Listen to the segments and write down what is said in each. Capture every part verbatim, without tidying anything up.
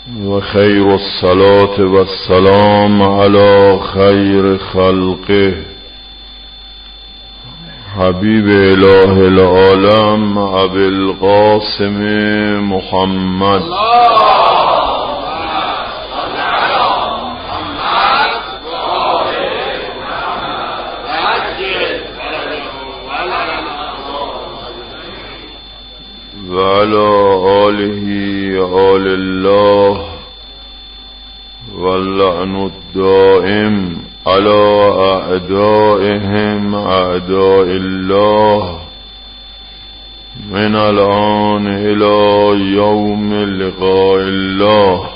وخير الصلاة والسلام على خير خلقه حبيب إله العالم أبي القاسم محمد وعلى آله آل الله واللعن الدائم على أعدائهم أعداء الله من الآن إلى يوم لقاء الله.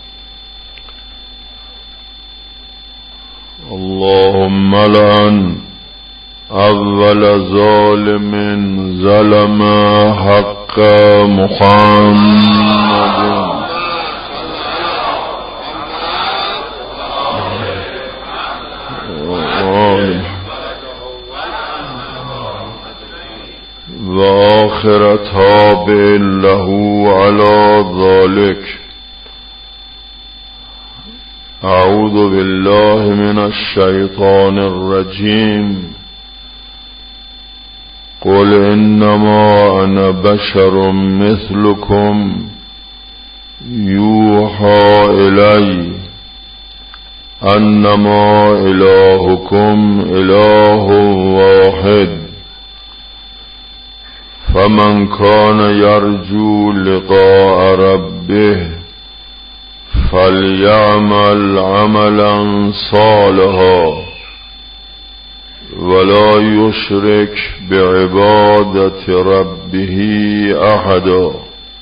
اللهم لعن أول ظالم ظلم حق محمد وآخر تابع له على ذلك. أعوذ بالله من الشيطان الرجيم. قل إنما أنا بشر مثلكم يوحى إلي أنما إلهكم إله واحد فمن كان يرجو لقاء ربه فليعمل عملا صالحا ولا يشرك بعبادة ربه أحدا.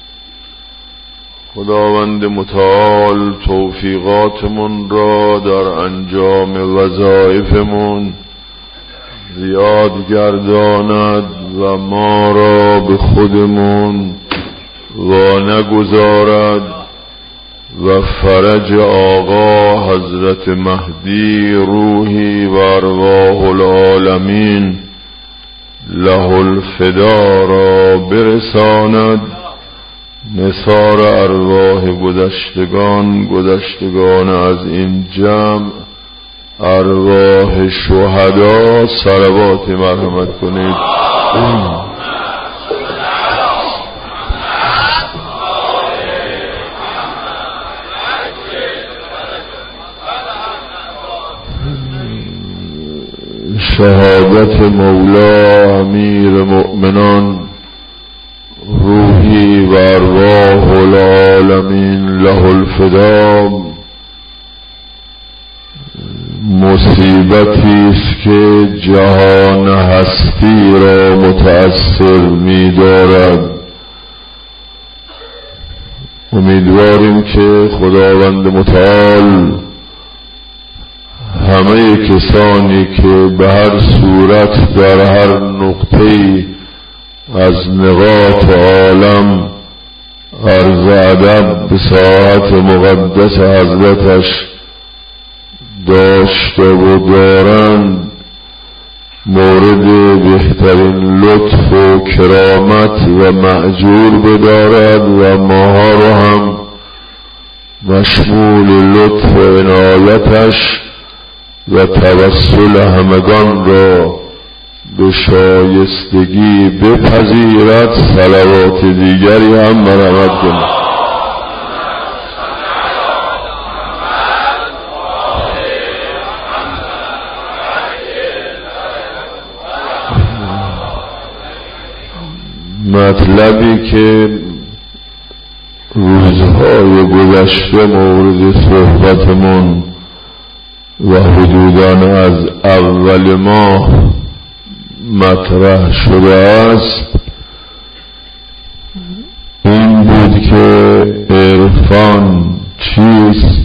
خداوند متعال توفیقاتمون را در انجام وظایفمون زیاد گرداند و ما را به خودمون و نگذارد و فرج آقا حضرت مهدی روحی و ارواح العالمین له الفدا را برساند. نثار ارواح گذشتگان گذشتگان از این جمع ارواح شهدا صلوات مرحمت کنید. شهادت مولا امیر مؤمنان روحی و ارواح العالمین له الفدا مصیبتی است که جهان هستی را متأثر می دارد. امیدواریم که خداوند متعال همه کسانی که به هر صورت در هر نقطه‌ای از نقاط عالم عرض ادب به ساعت مقدس حضرتش داشته و دارند مورد بهترین لطف و کرامت و مأجور بدارد و ماها را هم مشمول لطف و عنایتش و توسل همگان را به شایستگی بپذیرد. صلوات دیگری هم مرحمت کنید. مطلبی که روزهای گذشته مورد صحبتمون و حدوداً از اول ماه مطرح شده است این بود که عرفان چیست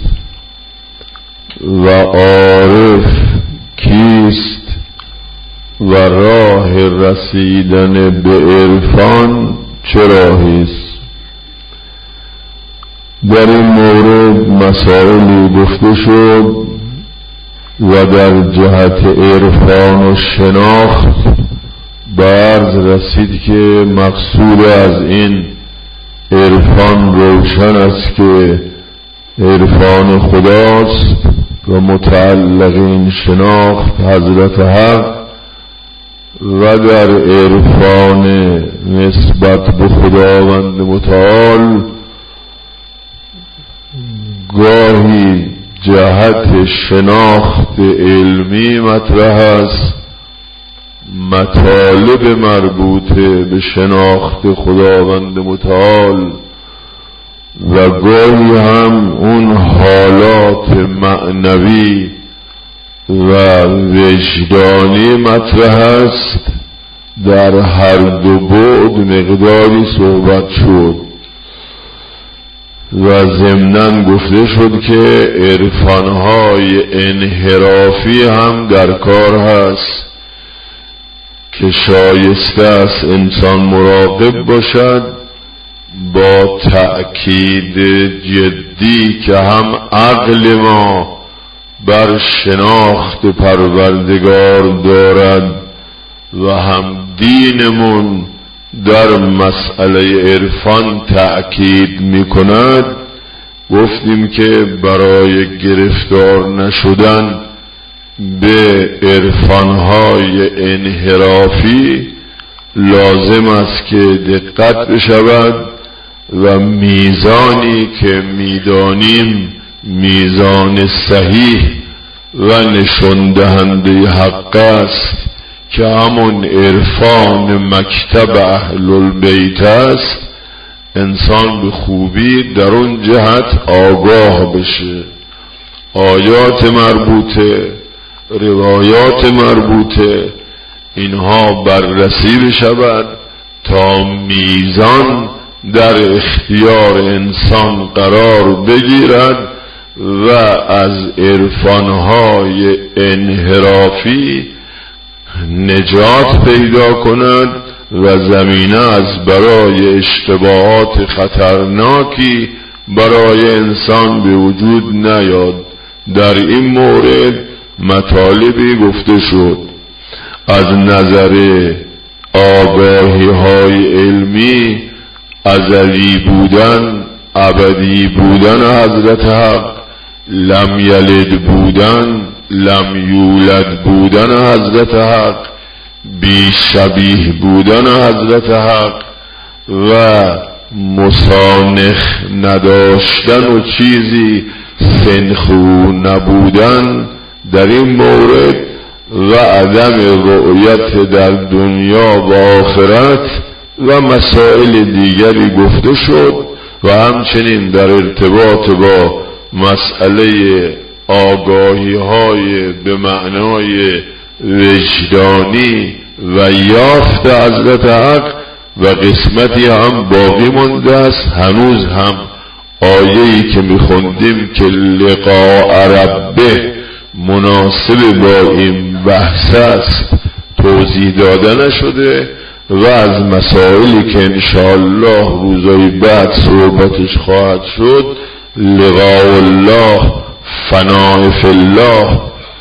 و عارف کیست و راه رسیدن به عرفان چه راهی است. در این مورد مسائلی گفته شد و در جهت عرفان و شناخت به عرض رسید که مقصود از این عرفان روشن است که عرفان خداست و متعلقین شناخت حضرت حق و در عرفان نسبت به خداوند متعال گاهی جهت شناخت علمی مطرح است، مطالب مربوطه به شناخت خداوند متعال، و گاهی هم اون حالات معنوی و وجدانی مطرح است. در هر دو بعد مقداری صحبت شد و ضمناً گفته شد که عرفانهای انحرافی هم در کار هست که شایسته است انسان مراقب باشد، با تأکید جدی که هم عقل ما بر شناخت پروردگار دارد و هم دینمون در مسئله عرفان تأکید می کند. گفتیم که برای گرفتار نشدن به عرفانهای انحرافی لازم است که دقت بشود و میزانی که میدانیم میزان صحیح و نشان دهنده حق است که همون عرفان مکتب اهل البیت است، انسان به خوبی در اون جهت آگاه بشه. آیات مربوطه، روایات مربوطه، اینها بررسی بشود تا میزان در اختیار انسان قرار بگیرد و از عرفانهای انحرافی نجات پیدا کند و زمینه از برای اشتباهات خطرناکی برای انسان به وجود نیاد. در این مورد مطالبی گفته شد. از نظر آگاهی های علمی، ازلی بودن، ابدی بودن حضرت حق، لم یلد بودن، لم یولد بودن حضرت حق، بی شبیه بودن حضرت حق و مسانخ نداشتن و چیزی سنخو نبودن در این مورد و عدم رؤیت در دنیا و آخرت و مسائل دیگری گفته شد و همچنین در ارتباط با مسئله آگاهی های به معنای وجدانی و یافت حضرت حق و قسمتی هم باقی مونده است. هنوز هم آیه‌ای که میخوندیم که لقاء ربه مناسب با این بحث است توضیح داده نشده و از مسائلی که انشاءالله روزای بعد صحبتش خواهد شد، لقاء الله، فناء فی الله،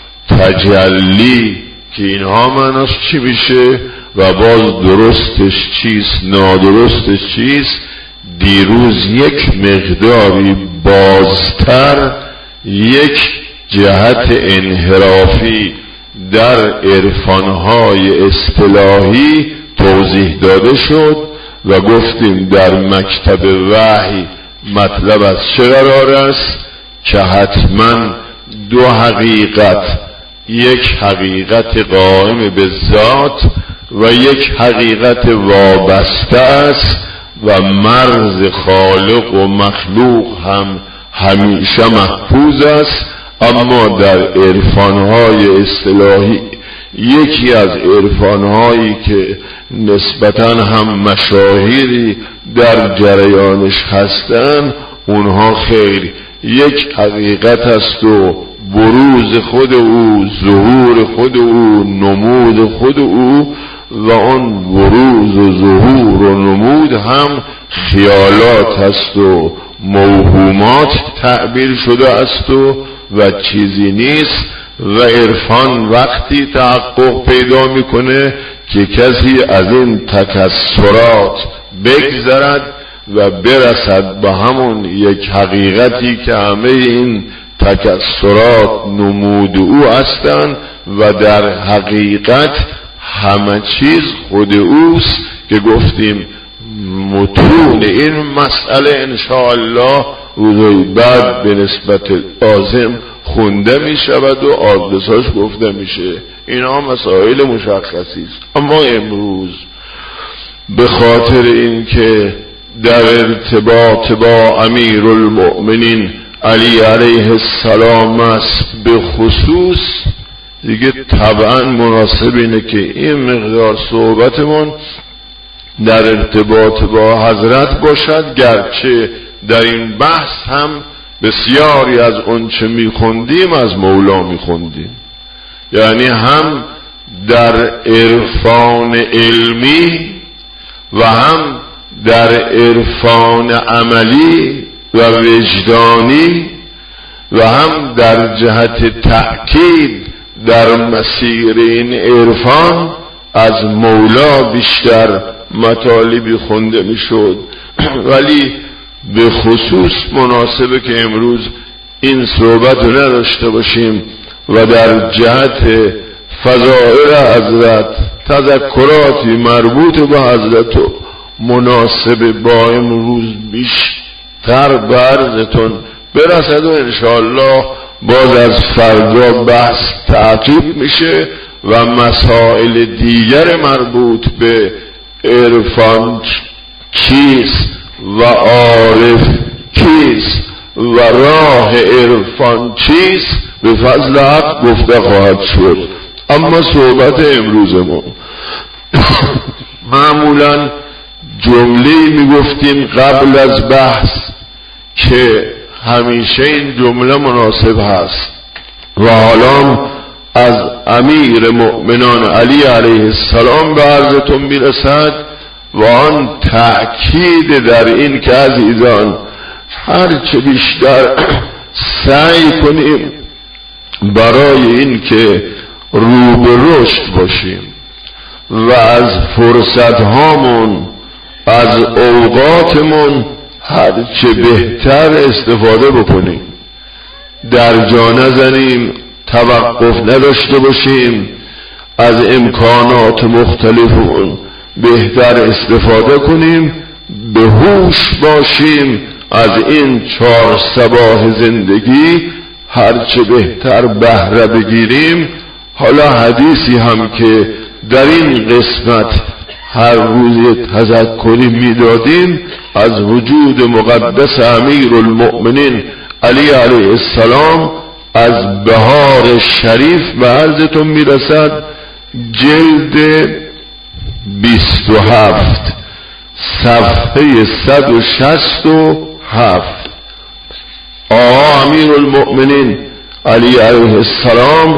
تجلی، که اینها معناش چی میشه و باز درستش چیست، نادرستش چیست. دیروز یک مقداری بازتر یک جهت انحرافی در عرفانهای اصطلاحی توضیح داده شد و گفتیم در مکتب وحی مطلب از چه قرار است که حتما دو حقیقت، یک حقیقت قائم به ذات و یک حقیقت وابسته است و مرز خالق و مخلوق هم همیشه محفوظ است. اما در عرفانهای اصطلاحی یکی از عرفانهایی که نسبتاً هم مشاهیری در جریانش هستند، اونها خیر یک حقیقت است و بروز خود او، ظهور خود او، نمود خود او و آن بروز و ظهور و نمود هم خیالات هست و موهومات تعبیر شده است و و چیزی نیست. و عرفان وقتی تحقق پیدا میکنه که کسی از این تکسرات بگذرد و برسد به همون یک حقیقتی که همه این تکسرات نمود او هستند و در حقیقت همه چیز خود اوست که گفتیم متون این مسئله انشاءالله روزهای بعد به نسبت لازم خونده می شود و آدرساش گفته میشه. اینا مسائل مشخصی است. اما امروز به خاطر اینکه در ارتباط با امیر المؤمنین علی علیه السلام است به خصوص، دیگه طبعا مناسب اینه که این مقدار صحبتمون در ارتباط با حضرت باشد، گرچه در این بحث هم بسیاری از اون چه میخوندیم از مولا میخوندیم، یعنی هم در عرفان علمی و هم در عرفان عملی و وجدانی و هم در جهت تأکید در مسیر این عرفان از مولا بیشتر مطالبی خونده میشد. ولی به خصوص مناسبه که امروز این صحبت رو نداشته باشیم و در جهت فضائل حضرت تذکراتی مربوط به حضرت و مناسب با امروز بیشتر به عرضتون برسد و انشاءالله باز از فردا بحث تعقیب میشه و مسائل دیگر مربوط به عرفان چیست و عارف کیست و راه عرفان چیست به فضل حق گفته خواهد شد. اما صحبت امروز ما معمولا جمله میگفتیم قبل از بحث که همیشه این جمله مناسب هست و حالا از امیر مؤمنان علی علیه السلام به عرضتون میرسد و آن تأکید در این که عزیزان هرچه بیشتر سعی کنیم برای این که رو به رشد باشیم و از فرصت هامون از اوقاتمون هرچه بهتر استفاده بکنیم، در جا نزنیم، توقف نداشته باشیم، از امکانات مختلفمون بهتر استفاده کنیم، به هوش باشیم، از این چهار صباح زندگی هرچه بهتر بهره بگیریم. حالا حدیثی هم که در این قسمت هر روز تذکری میدادیم از وجود مقدس امیر المؤمنین علی علیه السلام از بهار شریف به عرضتون میرسد، جلد بیست و هفت صفحه صد و شصت و هفت. آقا امیر المؤمنین علی علیه السلام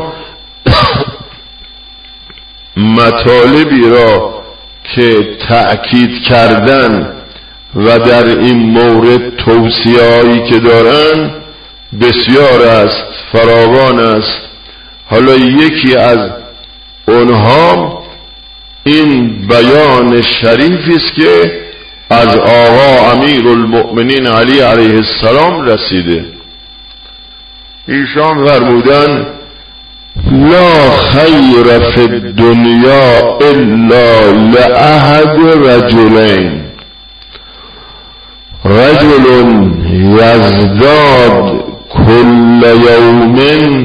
مطالبی را که تأکید کردن و در این مورد توصیه‌هایی که دارن بسیار است، فراوان است. حالا یکی از اونها این بیان شریفی است که از آقا امیر المؤمنین علی علیه السلام رسیده. ایشان فرمودند لا خیر فی الدنیا الا لأحد رجلین، رجل یزداد کل یوم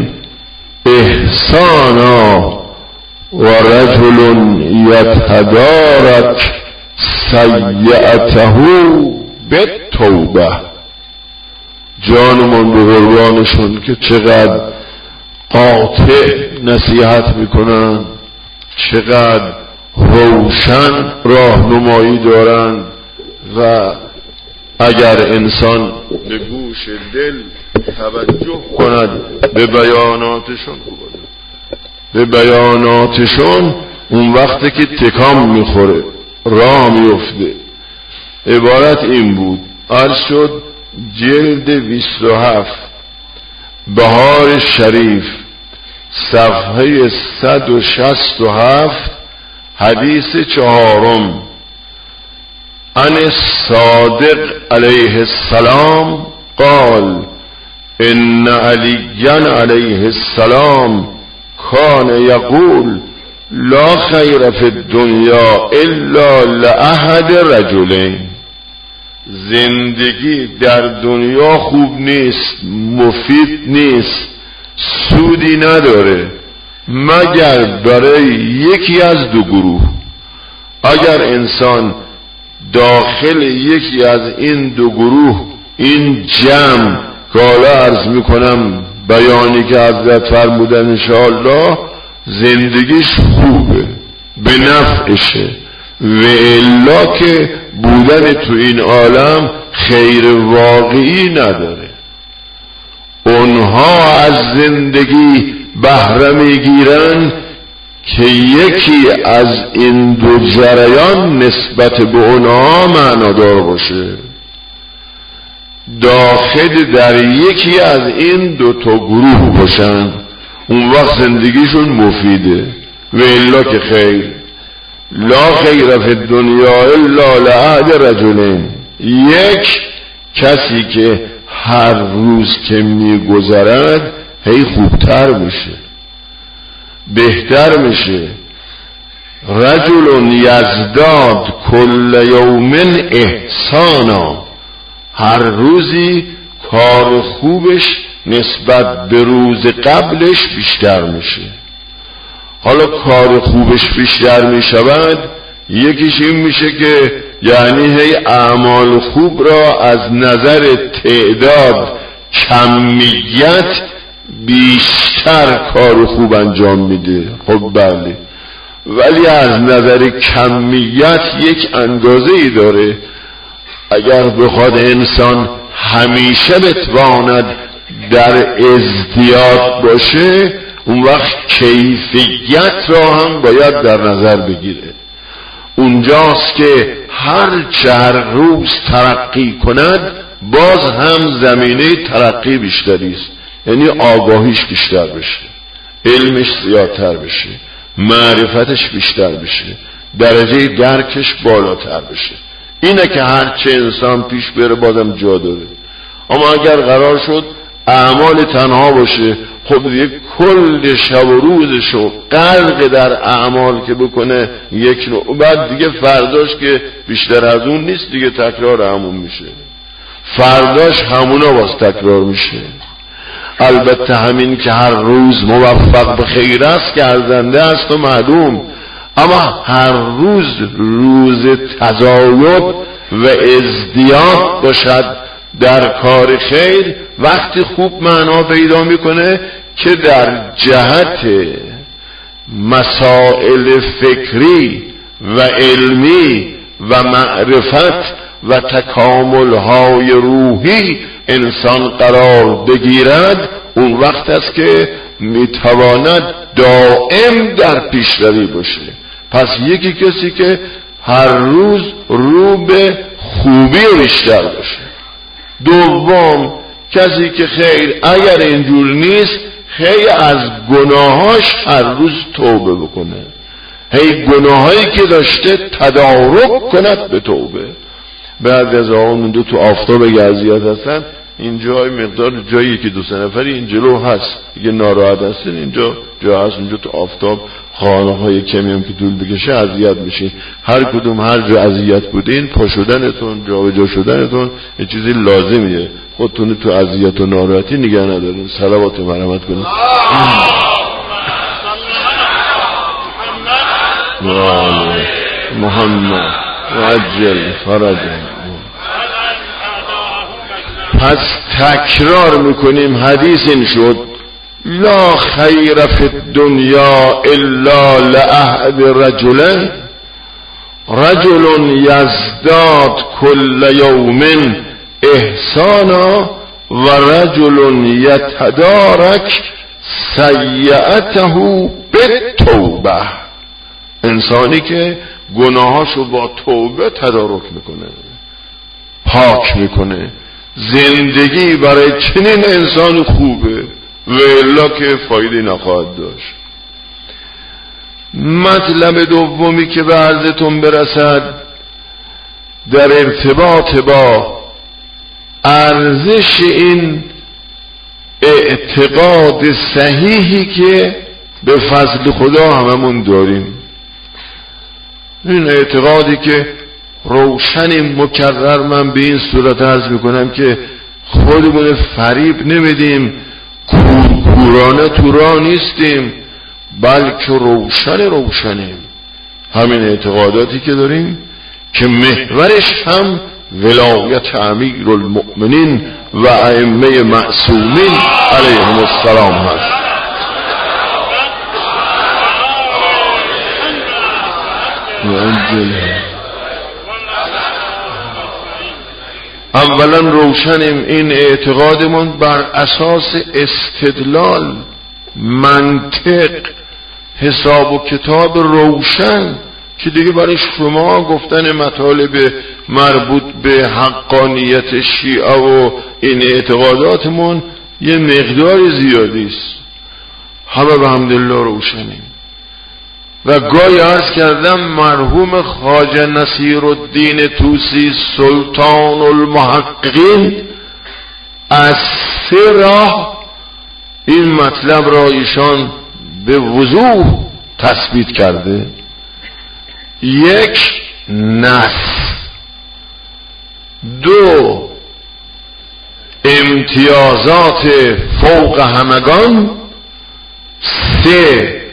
احسانا و رجل یتدارک سیئته بالتوبه. جانمان به قربانشون که چقدر قاطع نصیحت میکنن، چقدر روشن راهنمایی دارن و اگر انسان به گوش دل توجه کند به بیاناتشون به بیاناتشون اون وقتی که تکام میخوره راه میفته. عبارت این بود، عرض شد جلد بیست و هفت بهار شریف صفحه صد و شصت و هفت حدیث چهارم عن الصادق علیه السلام قال ان علیًا علیه السلام کان یقول لا خیر فی الدنیا الا لأحد رجلین. زندگی در دنیا خوب نیست، مفید نیست، سودی نداره مگر برای یکی از دو گروه. اگر انسان داخل یکی از این دو گروه، این جمع که حالا عرض میکنم بیانی که حضرت فرمودن انشاءالله، زندگیش خوبه، به نفعشه، و الا که بودن تو این عالم خیر واقعی نداره. اونها از زندگی بهره میگیرن که یکی از این دو جریان نسبت به اونها معنادار باشه، داخل در یکی از این دو تا گروه باشن، اون وقت زندگیشون مفیده، و الا که خیر. لا خیر فی الدنیا الا لأحد رجلین. یک کسی که هر روز که میگذرد هی خوبتر میشه، بهتر میشه. رجل یزداد کل یوم احسانا. هر روزی کار خوبش نسبت به روز قبلش بیشتر میشه. حالا کار خوبش بیشتر میشود، یکیش این میشه که یعنی هی اعمال خوب را از نظر تعداد، کمیت بیشتر کار خوب انجام میده. خب بله، ولی از نظر کمیت یک اندازه ای داره. اگر بخواد انسان همیشه بتواند در ازدیاد باشه، اون وقت کیفیت را هم باید در نظر بگیره. اونجاست که هر چهر روز ترقی کند، باز هم زمینه ترقی بیشتری است. یعنی آگاهیش بیشتر بشه، علمش زیادتر بشه، معرفتش بیشتر بشه، درجه درکش بالاتر بشه. اینه که هرچه انسان پیش بره بازم جا داره. اما اگر قرار شد اعمال تنها باشه، خب دیگه کل شب و روزشو غرق در اعمال که بکنه یک نوع، بعد دیگه فرداش که بیشتر از اون نیست، دیگه تکرار همون میشه، فرداش همونا باز تکرار میشه. البته همین که هر روز موفق به خیر است که ارزنده است و معلوم، اما هر روز روز تزاید و ازدیاد باشد در کار خیر، وقتی خوب معنا پیدا میکنه که در جهت مسائل فکری و علمی و معرفت و تکاملهای روحی انسان قرار بگیرد، اون وقت است که میتواند دائم در پیشروی باشه. پس یکی کسی که هر روز رو به خوبی بیشتر باشه. دوم کسی که خیر اگر اینجور نیست، خیلی از گناهاش هر روز توبه بکنه، هی گناهایی که داشته تدارک کند به توبه. بعد از آن دو تو آفتاب اذیت هستن، اینجا مقدار جایی که دو سه نفری این جلو هست دیگه ناراحت هستن، اینجا جا هست، اونجا تو آفتاب خانه های کمی هم که طول بکشه اذیت میشین. هر کدوم هر جا اذیت بودین، پا شدنتون، جا به جا شدنتون یه چیزی لازمیه. خودتون تو اذیت و ناراحتی نگه ندارین. صلوات و مرحمت کنید. محمد وعجل فرجه. پس تکرار میکنیم، حدیث این شد لا خیر فی الدنیا الا لأحد رجل رجل یزداد کل یوم احسانا و رجل یتدارک سیئته بالتوبه. انسانی که گناهاشو با توبه تدارک میکنه، پاک میکنه. زندگی برای چنین انسان خوبه و الا که فایده نخواهد داشت. مطلب دومی که به عرضتون برسد، در ارتباط با ارزش این اعتقاد صحیحی که به فضل خدا هممون داریم، این اعتقادی که روشن مکرر من به این صورت عرض میکنم که خودمون فریب نمیدیم، کورکورانه تو راه نیستیم، بلکه روشن روشنیم. همین اعتقاداتی که داریم که محورش هم ولایت امیر المؤمنین و ائمه معصومین علیهم السلام هست. اولا روشنیم، این اعتقادمون بر اساس استدلال، منطق، حساب و کتاب روشن که دیگه برای شما گفتن مطالب مربوط به حقانیت شیعه و این اعتقاداتمون یه مقدار زیادی است. همه به حمدالله روشنیم. و گاهی عرض کردم مرحوم خواجه نصیرالدین طوسی سلطان المحققین از سه راه این مطلب را ایشان به وضوح تثبیت کرده. یک، نص. دو، امتیازات فوق همگان. سه،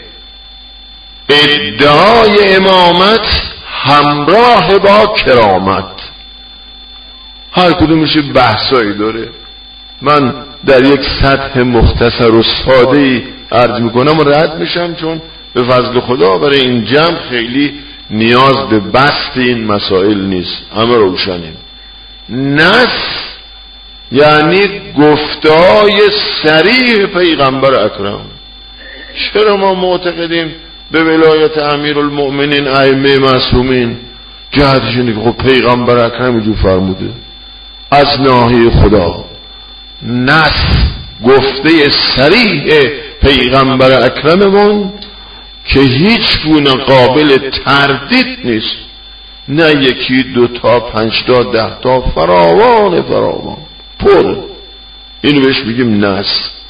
ادعای امامت همراه با کرامت. هر کدومش بحثایی داره. من در یک سطح مختصر و ساده‌ای عرض میکنم و رد میشم، چون به فضل خدا برای این جمع خیلی نیاز به بسط این مسائل نیست، همه روشنیم. نص یعنی گفتای صریح پیغمبر اکرم. چرا ما معتقدیم به ولایت امیر المؤمنین ائمه معصومین؟ جهتش اینه که خب پیغمبر اکرم اینجور فرموده از ناحیه خدا. نص گفته صریح پیغمبر اکرممون که هیچ گونه قابل تردید نیست، نه یکی دو تا پنج تا ده تا، فراوان فراوان پر. اینو بهش میگیم نص.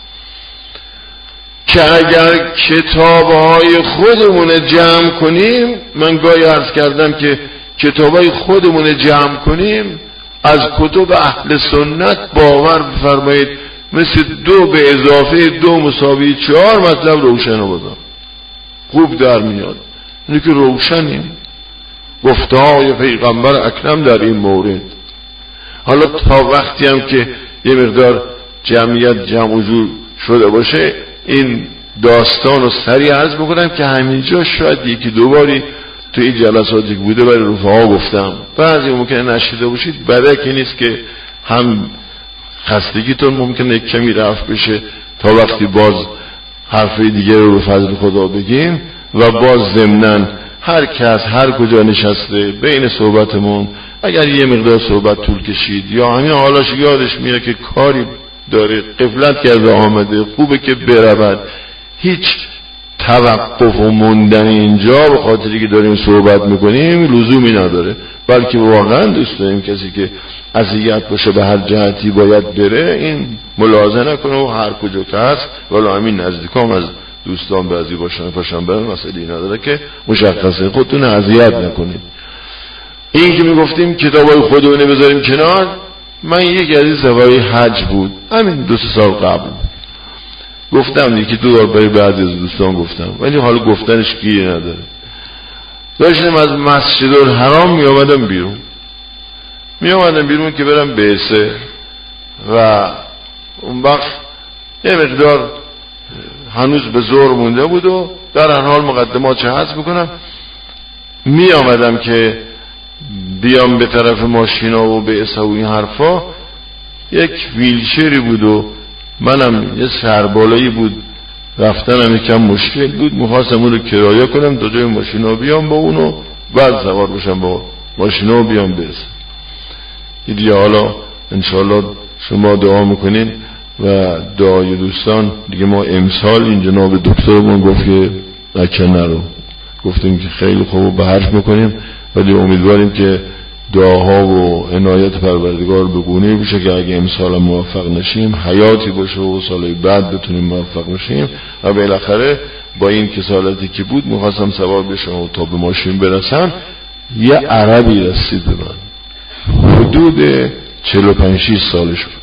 که اگر کتابهای خودمون جمع کنیم، من گاهی عرض کردم که کتابهای خودمون جمع کنیم از کتب اهل سنت، باور بفرمایید مثل دو به اضافه دو مساوی چهار مطلب روشن بودم، خوب در میاد. اینه که روشنیم گفته های پیغمبر اکرم در این مورد. حالا تا وقتی هم که یه مقدار جمعیت جمع و جور شده باشه این داستان رو سریع عرض بکنم که همینجا شاید یکی دوباری تو این جلساتی که بوده برای رفقا گفتم، بعضی ممکنه نشیده باشید، بدکی نیست که هم خستگیتون ممکنه کمی رفت بشه تا وقتی باز حرفی دیگه رو به فضل خدا بگیم و باز ضمناً هر کس هر کجا نشسته بین صحبتمون اگر یه مقدار صحبت طول کشید یا همین حالاش یادش میاد که کاری داره، غفلت کرده آمده، خوبه که برود، هیچ توقف و موندن اینجا به خاطری که داریم صحبت میکنیم لزومی نداره، بلکه واقعا دوست داریم کسی که اذیت باشه به هر جهتی باید بره این ملاحظه نکنه و هر کجا که هست، ولی همین نزدیکام از دوستان بعضی باشن پاشن برن، مسئله نداره که مشخصه خودتون اذیت نکنید. این که میگفتیم کتابای خودمون بذاریم کنار، من یک از این سفرهای حج بود همین دو سه سال قبل گفتم یکی دو بار برای بعضی از دوستان گفتم، ولی حالا گفتنش گیری نداره. داشتم از مسجد الحرام می آمدم بیرون می آمدم بیرون که برم بعثه و اون وقت یه مقدار هنوز به زور مونده بود و در هر حال مقدمات چه حذف میکنم، می آمدم که بیام به طرف ماشینا و بعثه و این حرفا، یک ویلچری بود و منم یه سربالایی بود، رفتنم یکم مشکل بود، میخواستم اون رو کرایه کنم تا جای ماشینا بیام با اونو بعد سوار بشم با ماشینا بیام برسم. دیگه حالا انشاءالله شما دعا میکنین و دعای دوستان دیگه. ما امسال این جناب دکترمون گفت که نکنه رو گفتیم که خیلی خوب به حرف میکنیم، ولی امیدواریم که دعاها و عنایت پروردگار به گونه‌ای بشه که اگه امسال موفق نشیم حیاتی باشه و سال بعد بتونیم موفق نشیم. و بالاخره با این کسالتی که بود میخواستم سوار بشم و تا به ماشین برسم یه عربی رسید به من، حدود چهل و پنج شش سالش بود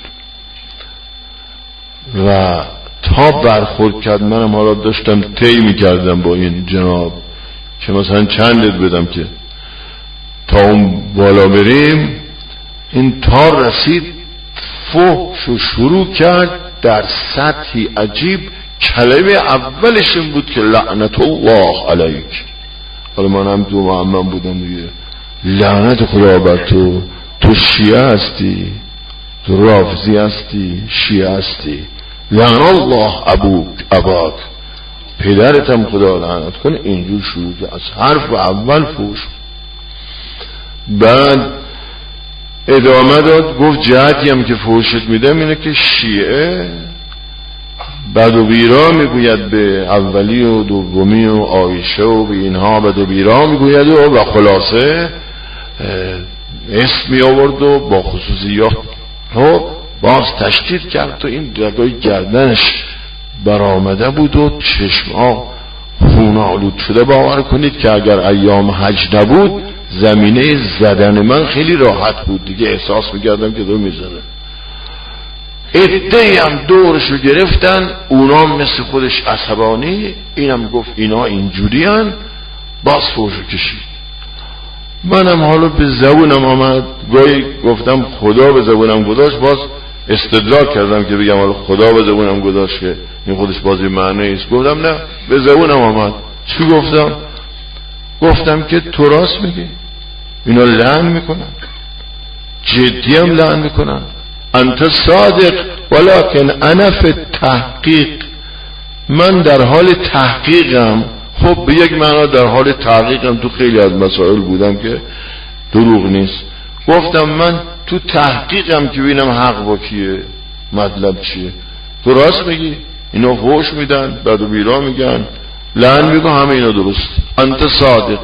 و تا برخورد کرد منم حالا داشتم طی میکردم با این جناب که مثلا چندت بدم که تا اون بالا بریم. این تا رسید فحش و شروع کرد در سطحی عجیب. کلمه اولش این بود که لعنت الله علیک. حالا من هم تو معمم بودم دیگه، لعنت خدا بر تو، تو شیعه هستی، تو رافضی هستی، شیعه هستی، لعن الله ابوک اباک، پدرتم خدا لعنت کنه. اینجور شروع که از حرف اول فوش. بعد ادامه داد گفت جهتی هم که فوشت میدم اینه که شیعه بد و بیرا میگوید به اولی و دومی و عایشه و به اینها بد و بیرا میگوید و, و خلاصه اسم می آورد و با خصوصیات رو باز تشدید کرد و این رگای گردنش برآمده بود و چشمها خون آلود شده. باور کنید که اگر ایام حج نبود زمینه زدن من خیلی راحت بود دیگه، احساس میکردم که دو میزنه. عده‌ای هم دورشو گرفتن، اونا مثل خودش عصبانی، اینم گفت اینا اینجوری هن، باز فوشو کشید. منم حالا به زبونم آمد، گاهی گفتم خدا به زبونم گذاشت، باز استدلال کردم که بگم حالا خدا به زبونم گذاشت که این خودش بازی معنی است. گفتم نه، به زبونم آمد. چی گفتم؟ گفتم که تو راست میگی، اینا لعن میکنن، جدی هم لعن میکنن. انت صادق ولکن انا فی تحقیق، من در حال تحقیقم. خب به یک معنا در حال تحقیقم تو خیلی از مسائل بودم که دروغ نیست. گفتم من تو تحقیقم که ببینم حق با کیه، مطلب چیه. تو راست میگی، اینا فحش میدن، بد و بیرا میگن، لعن میگن، همه اینا درست. انت صادق،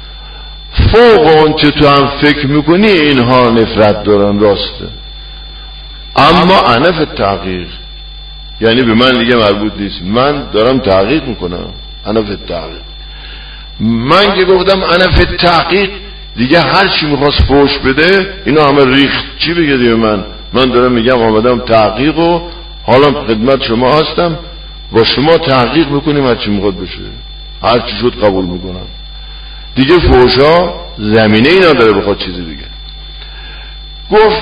فوق اون چه تو هم فکر میکنی اینها نفرت دارن، راسته. اما انا فی تحقیق، یعنی به من دیگه مربوط نیست، من دارم تحقیق میکنم. انا فی تحقیق، من که گفتم انا فی تحقیق دیگه هر چی میخواست فوش بده اینا همه ریخت. چی بگه دیگه؟ من من دارم میگم آمدم تحقیق و حالا خدمت شما هستم، با شما تحقیق میکنیم، هر چی میخواد بشه، هر چی شد قبول میکنم. دیگه فوشا زمینه ای نداره بخواد چیزی بگه. گفت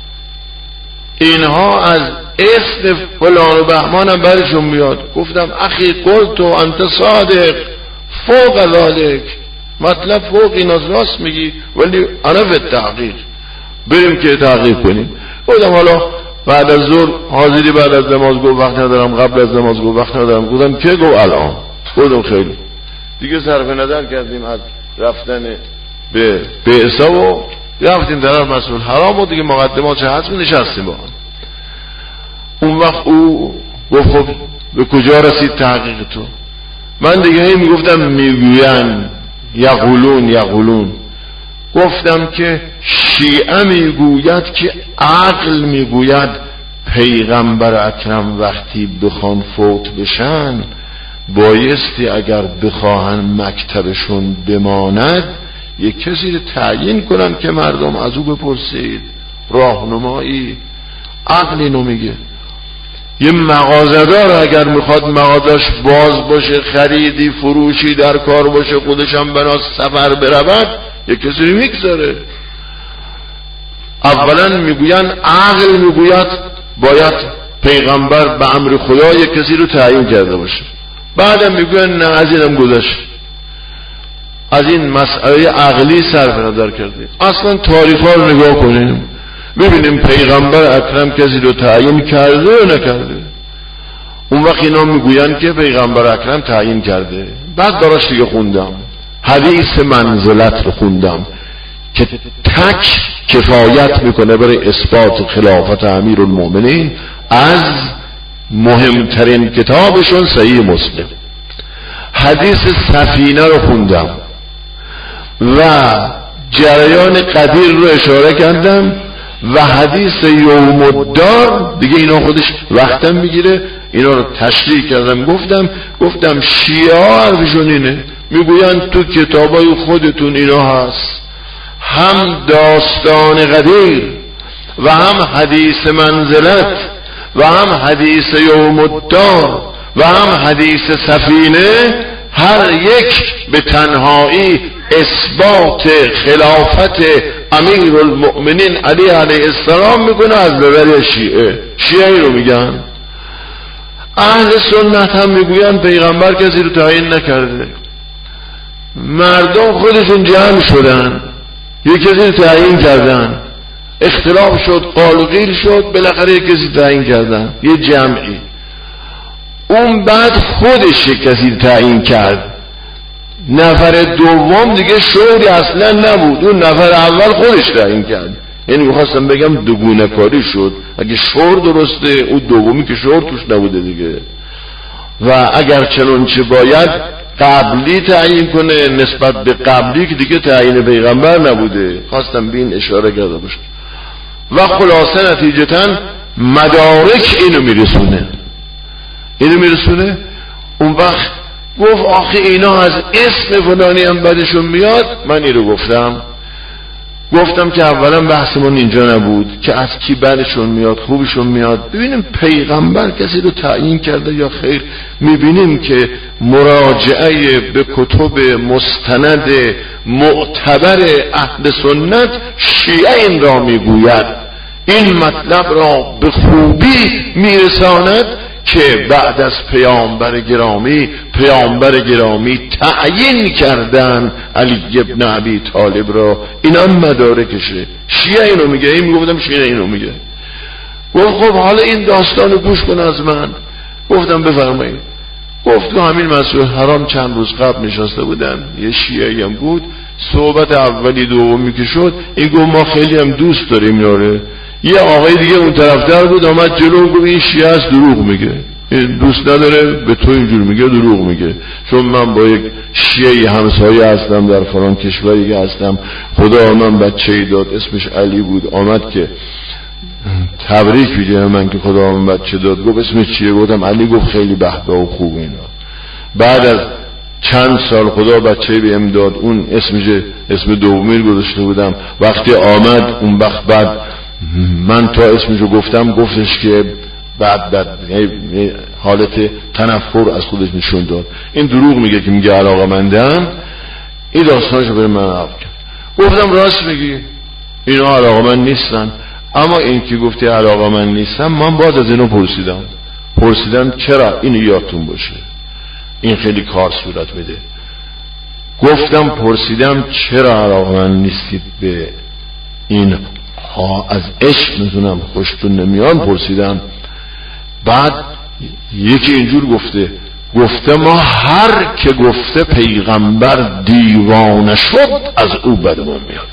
اینها از اسم فلان و بهمان هم برشون میاد. گفتم اخی قلت و انت صادق فوق ذالک، مطلب فوق این از راست میگی، ولی انا فی تحقیق، بریم که تحقیق کنیم. گفتم حالا بعد از ظهر حاضری، بعد از نماز گفت وقت ندارم، قبل از نماز گفت وقت ندارم. گفتم که گفت الان. گفتم خیلی. دیگه صرف نظر کردیم از رفتن به بعثه و رفتیم طرف مسئول حرام و دیگه مقدمات چه هست نشستیم با هم. اون وقت او گفت خب به کجا رسید تحقیق تو؟ من دیگه هی میگفتم میگوین یقولون یقولون. گفتم که شیعه میگوید که عقل میگوید پیغمبر اکرم وقتی بخوان فوت بشن بایستی اگر بخواهن مکتبشون بماند یک کسی رو تعیین کنن که مردم از او بپرسید، راهنمایی. عقل اینو میگه. یه مغازه‌دار اگر میخواد مغازش باز باشه، خریدی فروشی در کار باشه، خودش هم بناس سفر برود، یک کسی رو میگذاره. اولا میگوین عقل میگوید باید پیغمبر به امر خدا یک کسی رو تعیین کرده باشه. بعدم میگوین نه، از اینم گذشت، از این مسئله عقلی صرف نظر کردیم. اصلا تاریخ ها رو نگاه کنیم ببینیم پیغمبر اکرم کسی رو تعیین کرده یا نکرده. اون وقت اینا میگوین که پیغمبر اکرم تعیین کرده. بعد داراش دیگه خوندم حدیث منزلت رو خوندم که تک کفایت میکنه برای اثبات خلافت امیرالمومنین از مهمترین کتابشون صحیح مسلم. حدیث سفینه رو خوندم و جریان قدیر رو اشاره کردم و حدیث یوم الدار دیگه اینا خودش وقتم میگیره، اینا رو تشریح کردم. گفتم گفتم شیعه حرفشون اینه، میگوین تو کتابای خودتون اینا هست، هم داستان قدیر و هم حدیث منزلت و هم حدیث یوم الدار و هم حدیث سفینه، هر یک به تنهایی اثبات خلافت امیر المؤمنین علی علیه السلام میکنه از ببر شیعه. شیعه رو میگن. اهل سنت هم میگوین پیغمبر کسی رو تعیین نکرده، مردم خودشون جمع شدن یک کسی رو تعیین کردن، اختلاف شد، قال و قیل شد، بالاخره یک کسی تعیین کردن، یه جمعی. اون بعد خودش یک کسی تعیین کرد، نفر دوم دیگه شوری اصلا نبود، اون نفر اول خودش تعیین کرد. یعنی میخواستم بگم دوگونه کاری شد. اگه شور درسته، اون دومی که شور توش نبوده دیگه. و اگر چنانچه باید قبلی تعیین کنه نسبت به قبلی که دیگه تعیین پیغمبر نبوده. خواستم به این اشاره کرده باشم. و خلاصه نتیجتا مدارک اینو میرسونه اینو میرسونه اون وقت گفت آخه اینا از اسم فلانی هم بدشون میاد. من این رو گفتم گفتم که اولا بحثمون اینجا نبود که از کی بدشون میاد خوبشون میاد. ببینیم پیغمبر کسی رو تعیین کرده یا خیر. میبینیم که مراجعه به کتب مستند معتبر اهل سنت شیعه این را میگوید، این مطلب را به خوبی میرساند که بعد از پیامبر گرامی پیامبر گرامی تعیین کردن علی ابن ابی طالب را. این هم مدارکشه. شیعه اینو میگه. این میگفتم شیعه اینو میگه. گفت خب حالا این داستانو گوش کن از من. گفتم بفرمایید. گفت تو همین مسجد حرام چند روز قبل نشسته بودن، یه شیعه هم بود، صحبت اولی دومی که شد این گفت ما خیلی هم دوست داریم یاره. یه آقای دیگه اون طرفتر بود آمد جلو گفت این شیعه است دروغ میگه، این دوست نداره به تو اینجور میگه دروغ میگه. چون من با یک شیعه همسایه هستم در فلان کشوری هستم، خدا من بچه ای داد اسمش علی بود، آمد که تبریک بگه من که خدا من بچه داد. گفت اسمش چیه؟ گفتم علی. گفت خیلی بهبه و خوب اینا. بعد از چند سال خدا بچه به ام داد، اون اسمش اسم دومی گذاشته بودم. وقتی آمد اون وقت بعد من تا اسمشو گفتم گفتش که بعد بعد حالت تنفر از خودش نشون داد. این دروغ میگه که میگه علاقه‌مندم. این داستانشو برای من عرض کرد. گفتم راست میگی اینا علاقه‌مند نیستن، اما این که گفتی علاقه‌مند نیستم من باز از اینو پرسیدم پرسیدم چرا؟ اینو یادتون باشه، این خیلی کار صورت میده. گفتم پرسیدم چرا علاقه‌مند نیستید به این ها، از عشق میتونم خوشتون نمیان پرسیدم. بعد یکی اینجور گفته گفته ما هر که گفته پیغمبر دیوانه شد از او بدمون میاد.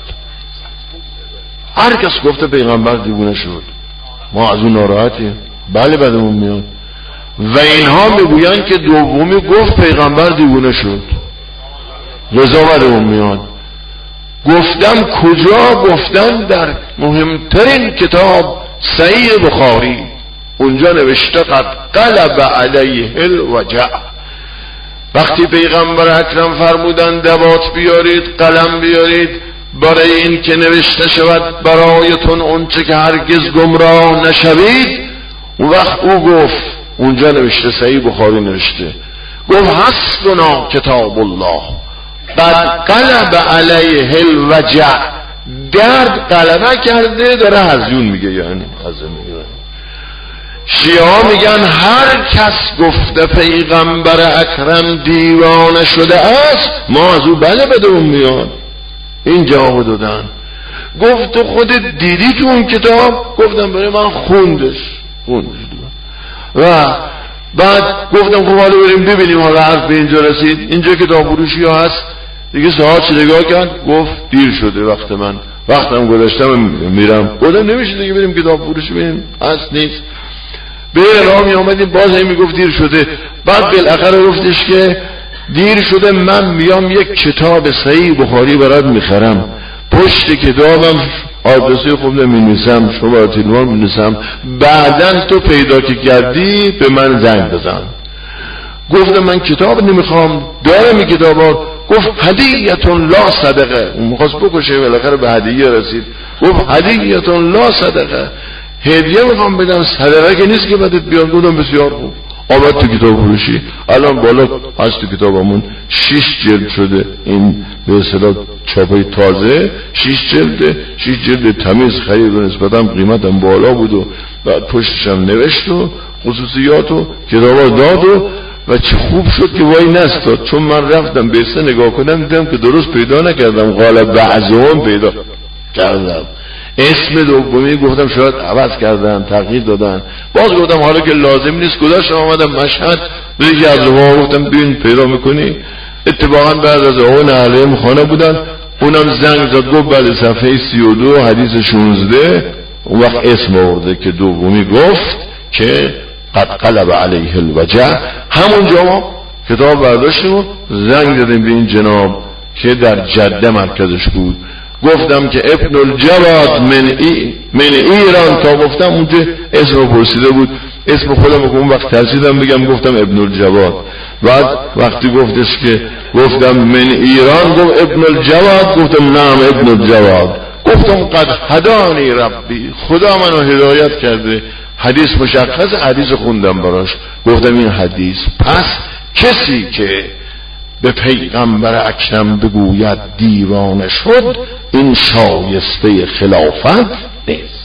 هر کس گفته پیغمبر دیوانه شد ما از اون ناراحتیم، بله بدمون میاد. و اینها میگوین که دومی گفت پیغمبر دیوانه شد لذا بدمون میاد. گفتم کجا؟ گفتن در مهمترین کتاب صحیح بخاری، اونجا نوشته قد قلب علیه الوجع. وقتی پیغمبر اکرم فرمودن دوات بیارید قلم بیارید برای این که نوشته شود برایتون اونچه که هرگز گمراه نشوید، اون وقت او گفت اونجا نوشته صحیح بخاری نوشته گفت حسبنا کتاب الله قد قلب علیه الوجع. درد غلبه کرده داره هزیون میگه، یعنی هزیون میگه. شیعه میگن هر کس گفته پیغمبر اکرم دیوانه شده است ما از او بله بدون میاد. این جواب دادن. گفت تو خودت دیدی تو اون کتاب؟ گفتم برای من خوندش خوندش و بعد گفتم خب حالا بریم ببینیم حالا حرف به اینجا رسید. اینجا کتاب فروشی ها هست دیگه. ساعت چه نگاه کرد گفت دیر شده وقت من وقتم گذاشتم میرم. گفتم نمیشه دیگه بریم کتاب فروشی بریم، هست نیست. به راه می آمدیم باز هی میگفت دیر شده. بعد بالاخره گفتش که دیر شده من میام یک کتاب صحیح بخاری برات میخرم. پشت کتابم آدرسی خود نمی‌نویسم، شماره تلفن می‌نویسم، بعداً تو پیدا که کردی به من زنگ بزن. گفتم من کتاب نمیخوام، دارم این کتابا. گفت هدیه‌تون لا صدقه. اون می‌خواست بکشه، بالاخره به هدیه رسید. گفت هدیه‌تون لا صدقه، هدیه میخوام بدم، صدقه که نیست که بدت بیاد. گفتم بسیار خوب. آمد تو کتاب فروشی، الان بالا هست تو کتابمون شش جلد شده، این به اصطلاح چاپای تازه، شش جلد، شش جلد تمیز خرید و نسبتاً قیمتم بالا بود و بعد پشتشم نوشت و خصوصیات و کتابا داد و و چه خوب شد که وای نستاد، چون من رفتم به سه نگاه کنم دیدم که درست پیدا نکردم، غالب بعضهم پیدا کردم. اسم دومی گفتم شاید عوض کردن، تغییر دادن. باز گفتم حالا که لازم نیست، گذاشتم آمدم مشهد به یکی از روها گفتم ببین پیدا میکنی. اتفاقا بعد از اون علیم خانه بودن، اونم زنگ زد گفت بعد صفحه سی و دو حدیث شانزده اون وقت اسم آورده که دومی گفت که قد قلب علیه الوجع. همونجا ما کتاب برداشتیم و زنگ دادیم به این جناب که در جده مرکزش بود. گفتم که ابن الجواد من, ای من ایران، تا گفتم اونجا اسم پرسیده بود، اسم خودم رو اون وقت ترسیدم بگم، گفتم ابن الجواد. بعد وقتی گفتش که گفتم من ایران، گفت ابن الجواد، گفتم نعم ابن الجواد. گفتم قد هدانی ربی، خدا منو هدایت کرده. حدیث مشخص، حدیث خوندم براش. گفتم این حدیث پس کسی که به پیغمبر اکرم بگوید دیوانه شد، این شایسته خلافت نیست.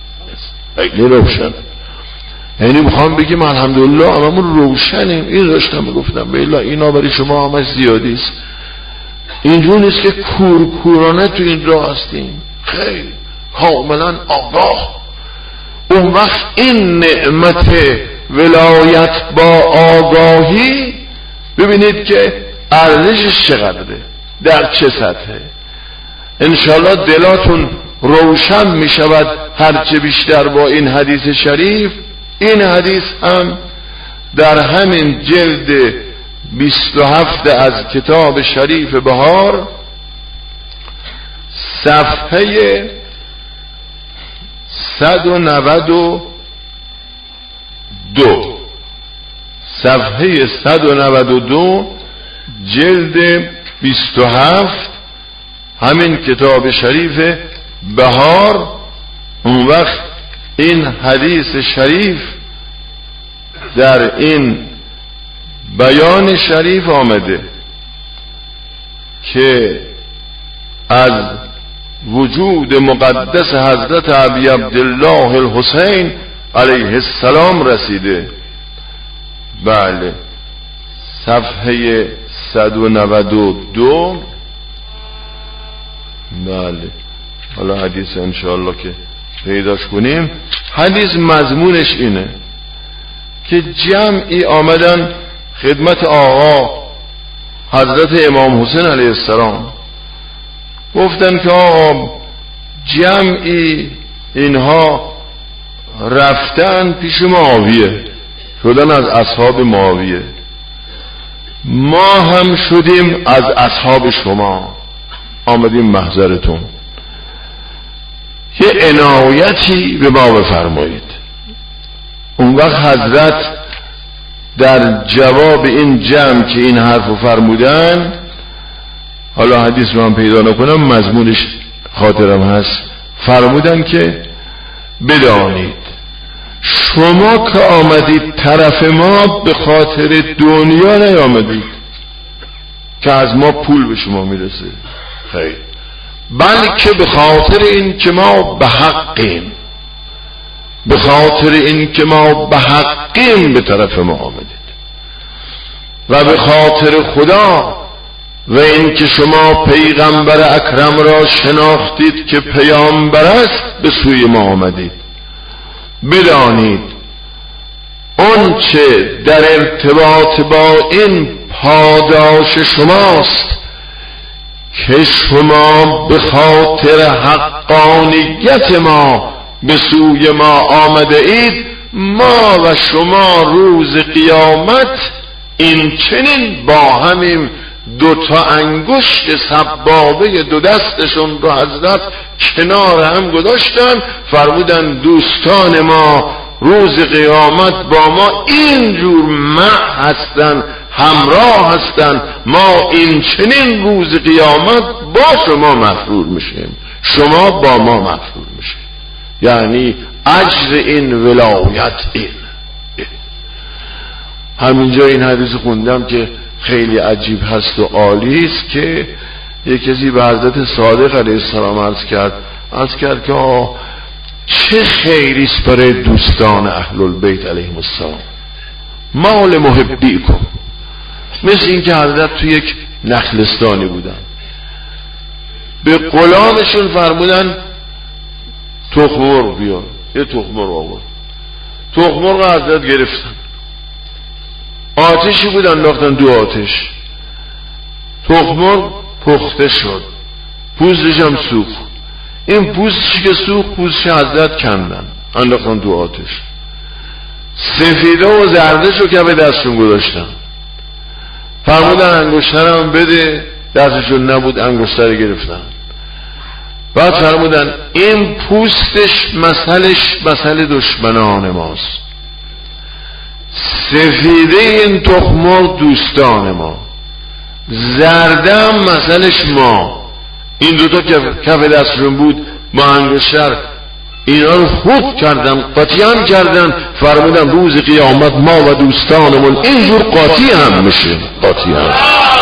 خیلی روشن. یعنی میخوام بگیم الحمدلله هممون روشنیم. این داشتم میگفتم بیلا اینا برای شما همش زیادی است. اینجور نیست که کورکورانه تو این راه هستیم، خیلی کاملا آگاه. اون وقت این نعمت ولایت با آگاهی ببینید که ارزشش چقدره، در چه سطحه. انشالله دلاتون روشن می شود هرچه بیشتر با این حدیث شریف. این حدیث هم در همین جلد بیست و هفت از کتاب شریف بهار، صفحه صد و نود و دو، صفحه صد و نود و دو جلد بیست و هفت همین کتاب شریف بهار. اون وقت این حدیث شریف در این بیان شریف آمده که از وجود مقدس حضرت ابی عبدالله الحسین علیه السلام رسیده. بله، صفحه صد و نود و دو. بله، حالا حدیث انشاءالله که پیداش کنیم. حدیث مضمونش اینه که جمعی آمدن خدمت آقا حضرت امام حسین علیه السلام، گفتن که آقا جمعی اینها رفتن پیش معاویه، شدن از اصحاب معاویه، ما هم شدیم از اصحاب شما، آمدیم محضرتون، یه عنایتی به ما بفرمایید. اون وقت حضرت در جواب این جمع که این حرفو فرمودن، حالا حدیث رو هم پیدا نکنم مضمونش خاطرم هست، فرمودن که بدانید شما که آمدید طرف ما به خاطر دنیا نیامدید که از ما پول به شما میرسه، خیر، بلکه به خاطر این که ما به حقیم، به خاطر این که ما به حقیم به طرف ما آمدید و به خاطر خدا و این که شما پیغمبر اکرم را شناختید که پیامبر است به سوی ما آمدید. بدانید اون چه در ارتباط با این پاداش شماست که شما به خاطر حقانیت ما به سوی ما آمده اید، ما و شما روز قیامت این چنین با همیم دو تا انگشت سبابه دو دستشون رو حضرت کنار هم گذاشتن، فرمودن دوستان ما روز قیامت با ما اینجور مع هستن، همراه هستن، ما این چنین روز قیامت با شما مفرور میشیم، شما با ما مفرور میشیم. یعنی اجر این ولایت این, این. همینجا این حدیث خوندم که خیلی عجیب هست و عالی است که یک کسی به حضرت صادق علیه السلام عرض کرد عرض کرد که آه چه خیری است برای دوستان اهل البیت علیهم السلام، مال محبیکم. مثل این که حضرت تو یک نخلستانی بودن، به غلامشون فرمودن تخمرغ بیار، یه تخمرغ آورد، تخمرغ حضرت گرفتن، آتشی بود انداختن دو آتش، تخمرغ پخته شد، پوستش هم سوخت، این پوستشی که سوخت پوستش حضرت کندن انداختن دو آتش، سفیده و زردش رو که به دستشون گذاشتن، فرمودن انگشترم بده، دستشون نبود انگشتر گرفتن، بعد فرمودن این پوستش مثلش مثل دشمنان ماست، سفیده این تخمرغ دوستان ما، زردم مثلش ما. این دوتا کف دستشون بود با انگشتر اینا رو خود کردن، قاطی کردن، فرمودن روز قیامت ما و دوستانمون اینجور قاطی هم میشه، قاطی هم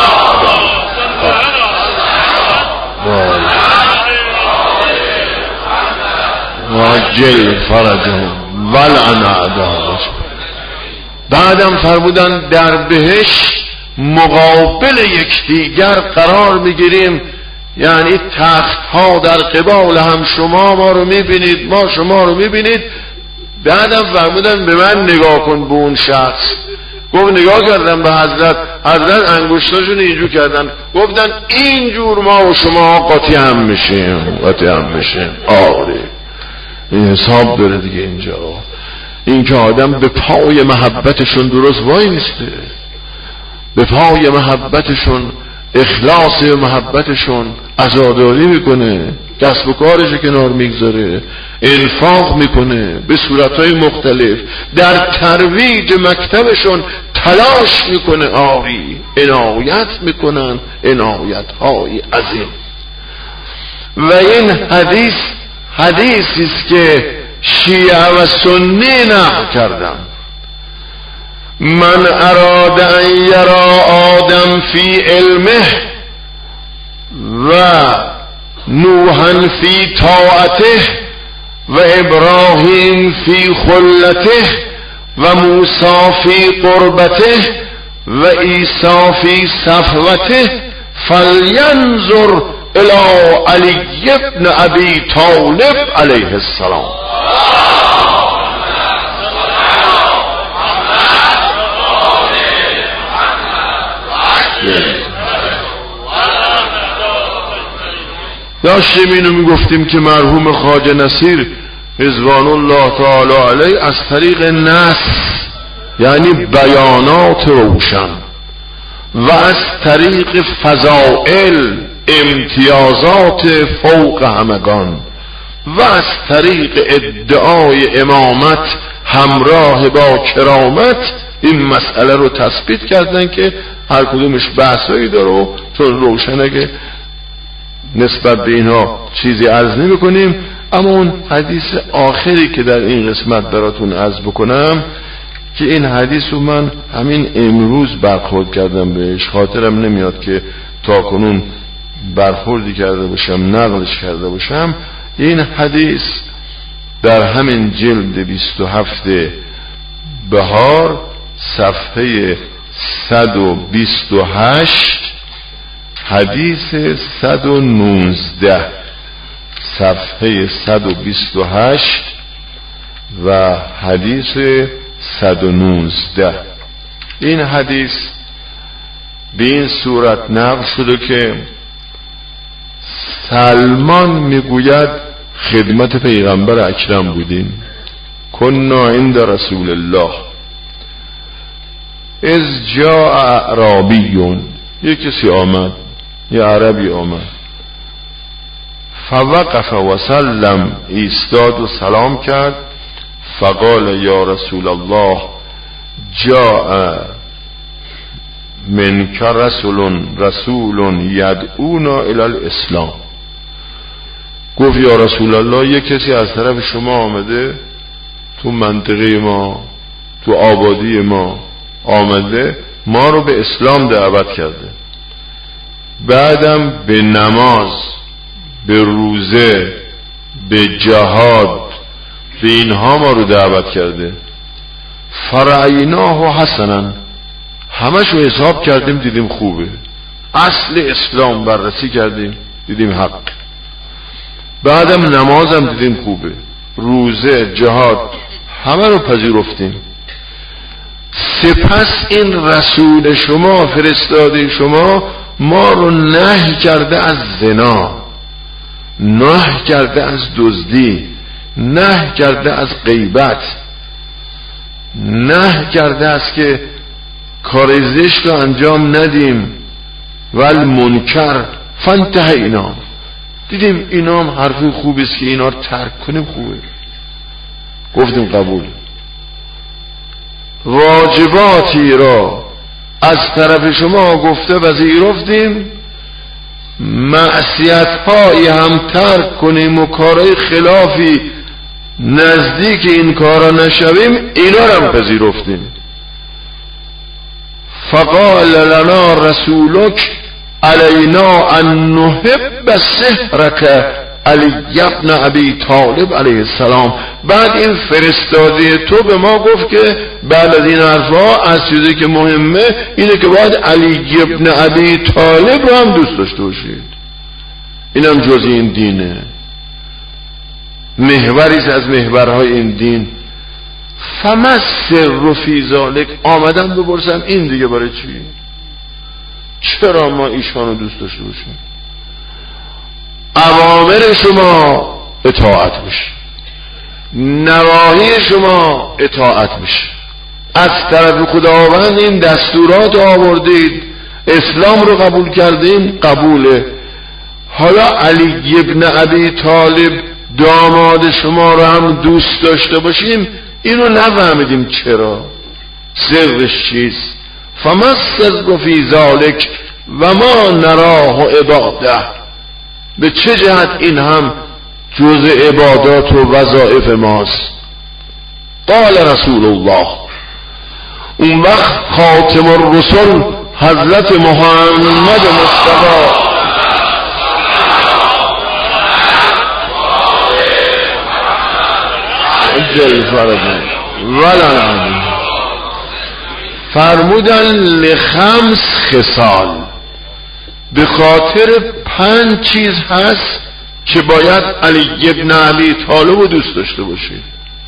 واجل فرجهم ولعن اعداءهم. بعدم فرمودن در بهشت مقابل یکدیگر قرار میگیریم، یعنی تخت ها در قبال هم، شما ما رو میبینید ما شما رو میبینید. بعدم فرمودن به من نگاه کن به اون شخص، گفت نگاه کردم به حضرت، حضرت انگشتاشون اینجور کردن، گفتن اینجور ما و شما قاطی هم میشیم، قاطی هم میشیم. آره این حساب داره دیگه اینجا، این که آدم به پای محبتشون درست وای میسته، به پای محبتشون اخلاص محبتشون عزاداری میکنه، کسب و کارش کنار میگذاره، انفاق میکنه به صورتهای مختلف، در ترویج مکتبشون تلاش میکنه، آری عنایت میکنن عنایت های عظیم. و این حدیث حدیثی است که شیعه و سنی نقل کردن. من اراد ان یرا آدم فی علمه و نوحا فی طاعته و ابراهیم فی خلته و موسی فی قربته و عیسی فی صفوته فلینظر الی علی ابن ابی طالب علیه السلام. داشتیم اینو میگفتیم که مرحوم خواجه نصیر رضوان الله تعالی علیه از طریق نص، یعنی بیانات روشن، و از طریق فضائل امتیازات فوق همگان، و از طریق ادعای امامت همراه با کرامت این مسئله رو تثبیت کردن که هر کدومش بحثایی داره و چون روشنه که نسبت به اینها چیزی عرض نمی کنیم. اما اون حدیث آخری که در این قسمت براتون عرض بکنم که این حدیث رو من همین امروز برخورد کردم بهش، خاطرم نمیاد که تا کنون برخوردی کرده باشم نقلش کرده باشم. این حدیث در همین جلد بیست و هفت بهار صفحه صد و بیست و هشت حدیث صد و نوزده، صفحه صد و بیست و هشت و حدیث صد و نوزده. این حدیث به این صورت نقل شده که سلمان میگوید خدمت پیغمبر اکرم بودیم، کنا عند رسول الله از جاء اعرابیون یه کسی آمد، یه عربی آمد، فوقف و سلم، ایستاد و سلام کرد. فقال یا رسول الله جاء منک رسول رسول یدعونا الی الاسلام. گفت یا رسول الله یه کسی از طرف شما آمده، تو منطقه ما، تو آبادی ما آمده، ما رو به اسلام دعوت کرده، بعدم به نماز، به روزه، به جهاد، به اینها ما رو دعوت کرده. فرعیناه حسنا، همش رو حساب کردیم دیدیم خوبه، اصل اسلام بررسی کردیم دیدیم حق، بعدم نمازم دیدیم خوبه، روزه، جهاد، همه رو پذیرفتیم. سپس این رسول شما، فرستاده شما، ما رو نهی کرده از زنا، نهی کرده از دزدی، نهی کرده از غیبت، نهی کرده از که کار زشت رو انجام ندیم. ول منکر فانتهینا، دیدیم اینا هم حرف خوبی است که اینا رو ترک کنیم، خوبه، گفتیم قبول. واجباتی را از طرف شما گفته پذیرفتیم، معصیت هایی هم ترک کنیم و کارهای خلافی نزدیک این کارا نشویم، اینا رو هم پذیرفتیم. فقال لنا رسولک علینا ان نحب سحرک علی ابن ابی طالب علیه السلام. بعد این فرستاده تو به ما گفت که بعد از این حرفا از چیزی که مهمه اینه که باید علی ابن ابی طالب رو هم دوست داشته باشید. اینم جز این دینه، محوریست از محورهای این دین. فما سر فی ذلک، آمدم بپرسم این دیگه برای چی؟ چرا ما ایشانو دوست داشته باشیم؟ اوامر شما اطاعت میشه، نواهی شما اطاعت میشه. از طرف خداوند این دستورات آوردید، اسلام رو قبول کردین، قبوله. حالا علی ابن ابی طالب داماد شما رو هم دوست داشته باشیم، اینو نفهمیدیم چرا، سرش چیست؟ فما السر فی ذلک و ما نراه عباده، به چه جهت این هم جز عبادات و وظایف ماست؟ قال رسول الله، اون وقت خاتم الرسل حضرت محمد مصطفی فرمودن لخمس خصال، به خاطر پنج چیز هست که باید علی ابن ابی طالب رو دوست داشته باشید.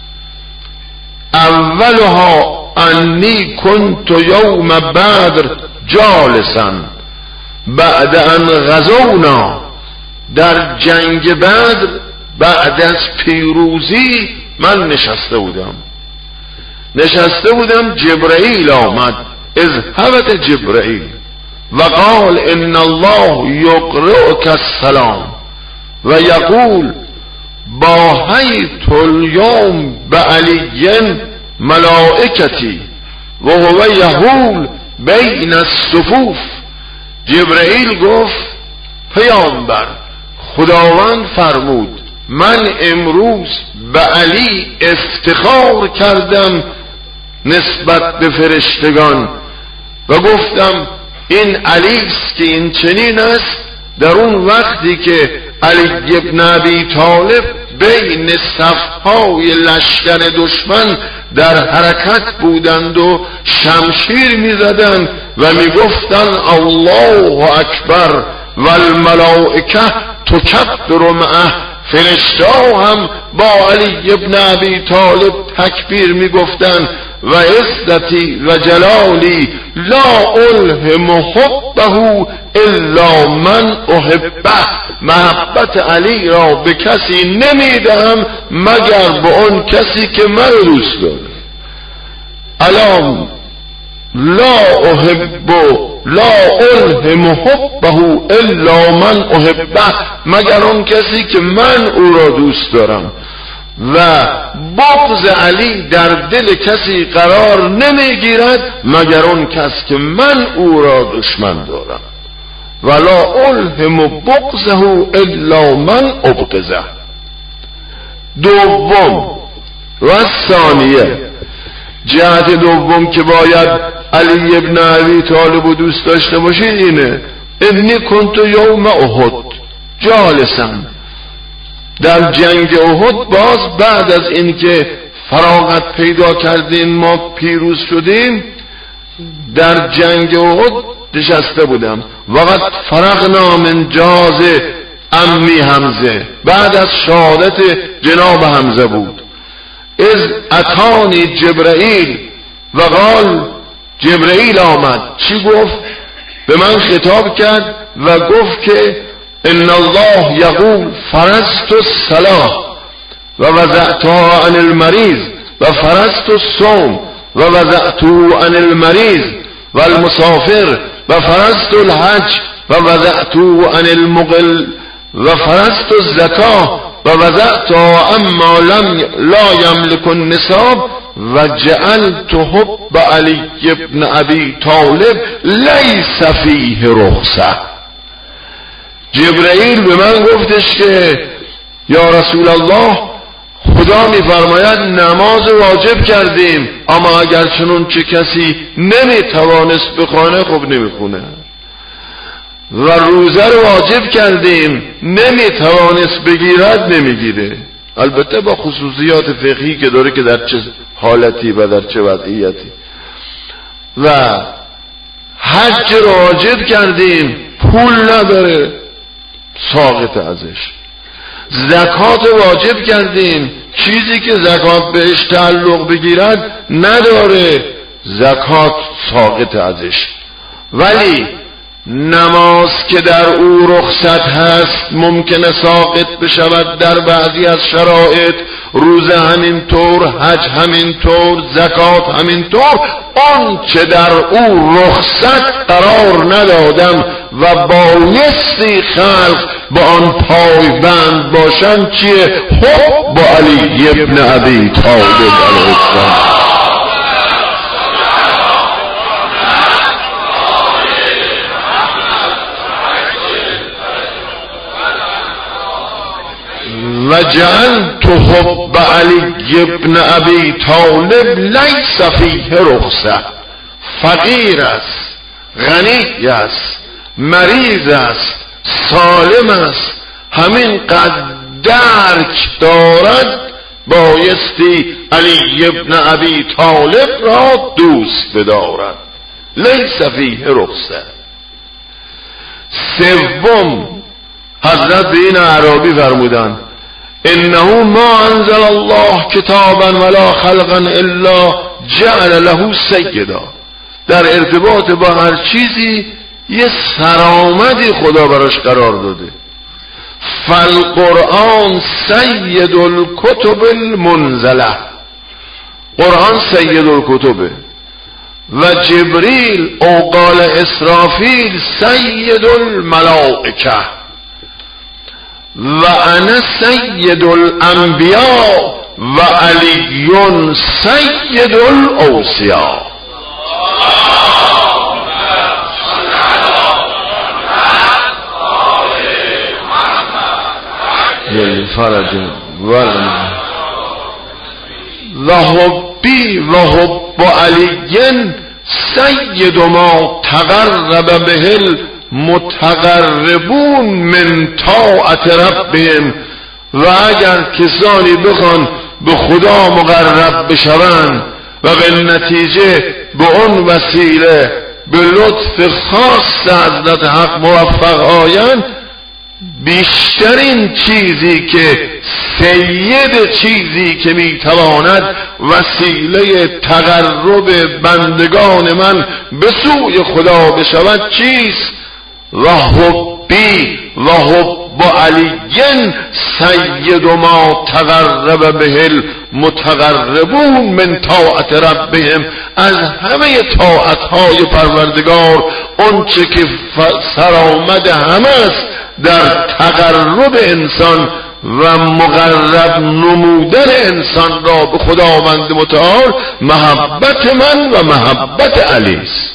اولها انی کنت یوم بدر جالسا بعد ان غزونا، در جنگ بدر بعد از پیروزی من نشسته بودم نشسته بودم جبرائیل آمد، اذهبت جبرائیل و قال ان الله یقرئک السلام و یقول باهیت الیوم بعلی ملائکتی و هو یهول بین الصفوف. جبرائیل گفت پیامبر خداوند فرمود من امروز به علی افتخار کردم نسبت به فرشتگان و گفتم این علی است که این چنین است. در اون وقتی که علی ابن ابی طالب بین صفهای لشکر دشمن در حرکت بودند و شمشیر میزدند و میگفتند الله اکبر و الملائکه تکبر معه، فرشته‌ها هم با علی ابن ابی طالب تکبیر میگفتند و عزتی و جلالی لا الهم حبه الا من احبه، محبت علی را به کسی نمیدهم مگر به اون کسی که من دوست دارم. الان لا احب لا الهم حبه الا من احبه، مگر اون کسی که من او را دوست دارم، و بغض علی در دل کسی قرار نمیگیرد مگر اون کس که من او را دشمن دارم. ولا الهم بغضه الا من ابغضه. دوم و ثانیه، جهت دوم که باید علی ابن ابی طالب رو دوست داشته باشید اینه: انی کنت یوم احد جالسم. در جنگ احد باز بعد از اینکه فراغت پیدا کردیم ما پیروز شدیم، در جنگ احد نشسته بودم. وقت فرغنا من جاز امی حمزه، بعد از شهادت جناب حمزه بود. از اتانی جبرائیل و قال، جبرائیل آمد چی گفت؟ به من خطاب کرد و گفت که ان الله یقول فرضت الصلاة و وضعتها عن المریض و فرضت الصوم و وضعته عن المریض و المسافر و فرضت الحج و وضعته عن المقل و فرضت الزکاه و وضعتها اما لم لا یملک النصاب و جعلت حب علی ابن ابی طالب لیس فیه رخصه. جبرائیل به من گفتش که یا رسول الله، خدا میفرماید نماز واجب کردیم، اما اگر چنون چه کسی نمیتوانست بخونه خب نمیخونه، و روزه رو واجب کردیم نمیتوانست بگیرد نمیگیره، البته با خصوصیات فقهی که داره که در چه حالتی و در چه وضعیتی. و حج رو واجب کردیم پول نداره ساقط ازش. زکات واجب کردیم، چیزی که زکات بهش تعلق بگیرد نداره، زکات ساقط ازش. ولی نماز که در او رخصت هست ممکنه ساقط بشود در بعضی از شرایط، روزه همینطور، حج همینطور، زکات همینطور. آن چه در او رخصت قرار ندادم و بایستی خلق با آن پایبند باشند چیه؟ حب با علی ابن ابی طالب علیه السلام. و جعلت حب علی ابن ابی طالب لیس فیه رخصه. فقیر است، غنی است، مریض است، سالم است، همین قد درک دارد بایستی علی ابن ابی طالب را دوست بدارد. لیس فیه رخصه. سوم، حضرت به این اعرابی فرمودند انه ما انزل الله کتابا ولا خلقا الا جعل له سیدا. در ارتباط با هر چیزی یه سرآمدی خدا براش قرار داده. فالقرآن سید الکتب المنزله، قرآن سید الکتبه. و جبریل او قال اسرافیل سید الملائکه و انا سید الانبیاء و علی سید الاوصیاء. فرج و حبی و حب علی سید ما تقرب به متقربون من طاعت ربهم. و اگر کسانی بخوان به خدا مقرب بشوند و به نتیجه به اون وسیله به لطف خاص حضرت حق موفق آیند، بیشترین چیزی که سید چیزی که میتواند وسیله تقرب بندگان من به سوی خدا بشود چیست؟ و حبی و حب حب علی سید ما تقرب به المتقربون من طاعت ربهم. از همه طاعتهای پروردگار اون چه که سرآمد همه است در تقرب انسان و مقرب نمودن انسان را به خداوند متعال محبت من و محبت علی است.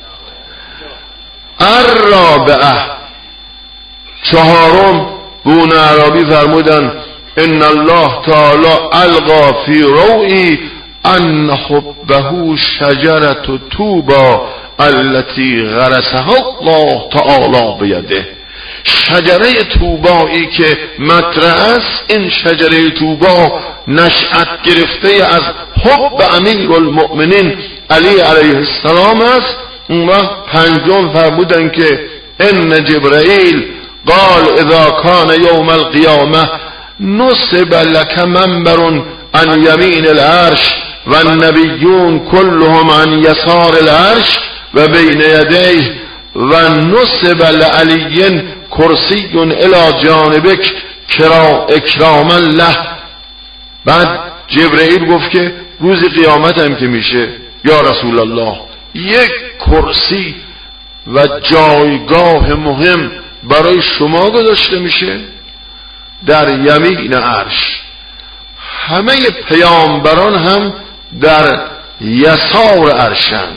الرابعه، چهارم، بون عربی فرمودن ان الله تعالی القا فی روعی ان حبه شجرة طوبی التي غرسها الله تعالی بیده. شجره طوبایی که مطرح است، این شجره طوبا نشأت گرفته از حب امیر المؤمنین علی علیه السلام است. اون وقت پنجم فرمودن که ان جبرائیل قال اذا کان یوم القیامه نصب لك منبر عن یمین العرش و النبیون کلهم عن یسار العرش و بین یدیه و نصب لعلی کرسی الی جانبک اکراما له. بعد جبرائیل گفت که روز قیامت هم که میشه یا رسول الله یک کرسی و جایگاه مهم برای شما گذاشته میشه در یمین عرش. همه پیامبران هم در یسار عرشند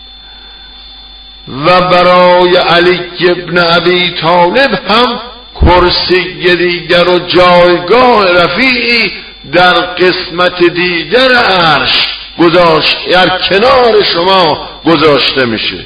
و برای علی ابن ابی طالب هم کرسی دیگر و جایگاه رفیعی در قسمت دیگر عرش گذاشت، در کنار شما گذاشته میشه.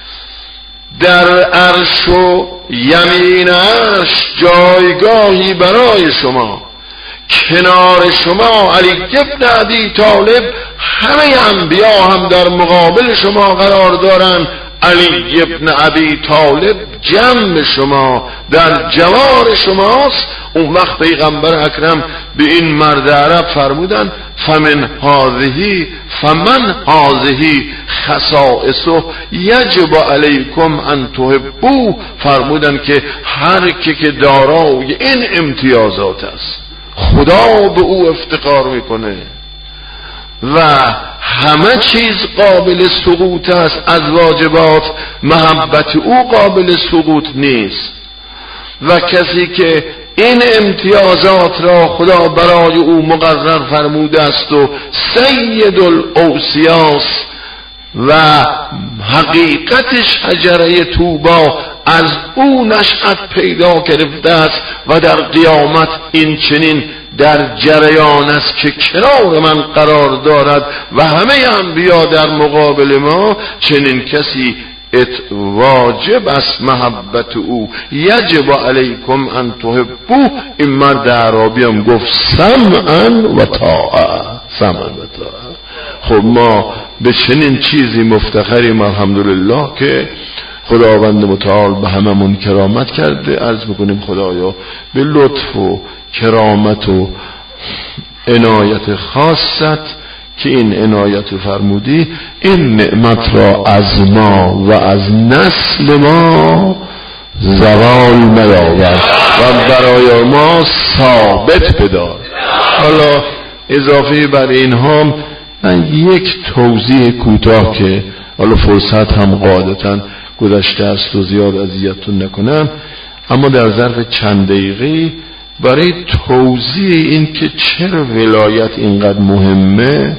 در عرش و یمین عرش جایگاهی برای شما، کنار شما علی ابن ابی طالب. همه انبیا هم در مقابل شما قرار دارن. علی ابن ابی طالب جنب شما، در جوار شماست. اون وقت پیغمبر اکرم به این مرد عرب فرمودن فمن هذه فمن هذه خصائصه یجب علیکم ان تحبوه. فرمودن که هر کی که دارای این امتیازات است خدا به او افتخار میکنه و همه چیز قابل سقوط است از واجبات، محبت او قابل سقوط نیست. و کسی که این امتیازات را خدا برای او مقرر فرموده است و سید الاوصیاس و حقیقت شجره طوبا از او نشأت پیدا گرفته است و در قیامت این چنین در جریان است که کنار من قرار دارد و همه انبیا در مقابل ما. چنین کسی ات واجب است محبت او. یجب علیکم ان تحبوه. این مرد عربی هم گفت سمعا و طاعه، سمعا و طاعه. خب ما به چنین چیزی مفتخریم الحمدلله که خداوند متعال به هممون کرامت کرده. عرض میکنیم خدایا به لطف و کرامت و عنایت خاصت که این عنایت فرمودی این نعمت را از ما و از نسل ما زوال میاور و برای ما ثابت بدار. حالا اضافه بر این هم من یک توضیح کوتاه که حالا فرصت هم قاعدتا گذشته است و زیاد اذیتتون نکنم، اما در ظرف چند دقیقه برای توضیح این که چرا ولایت اینقدر مهمه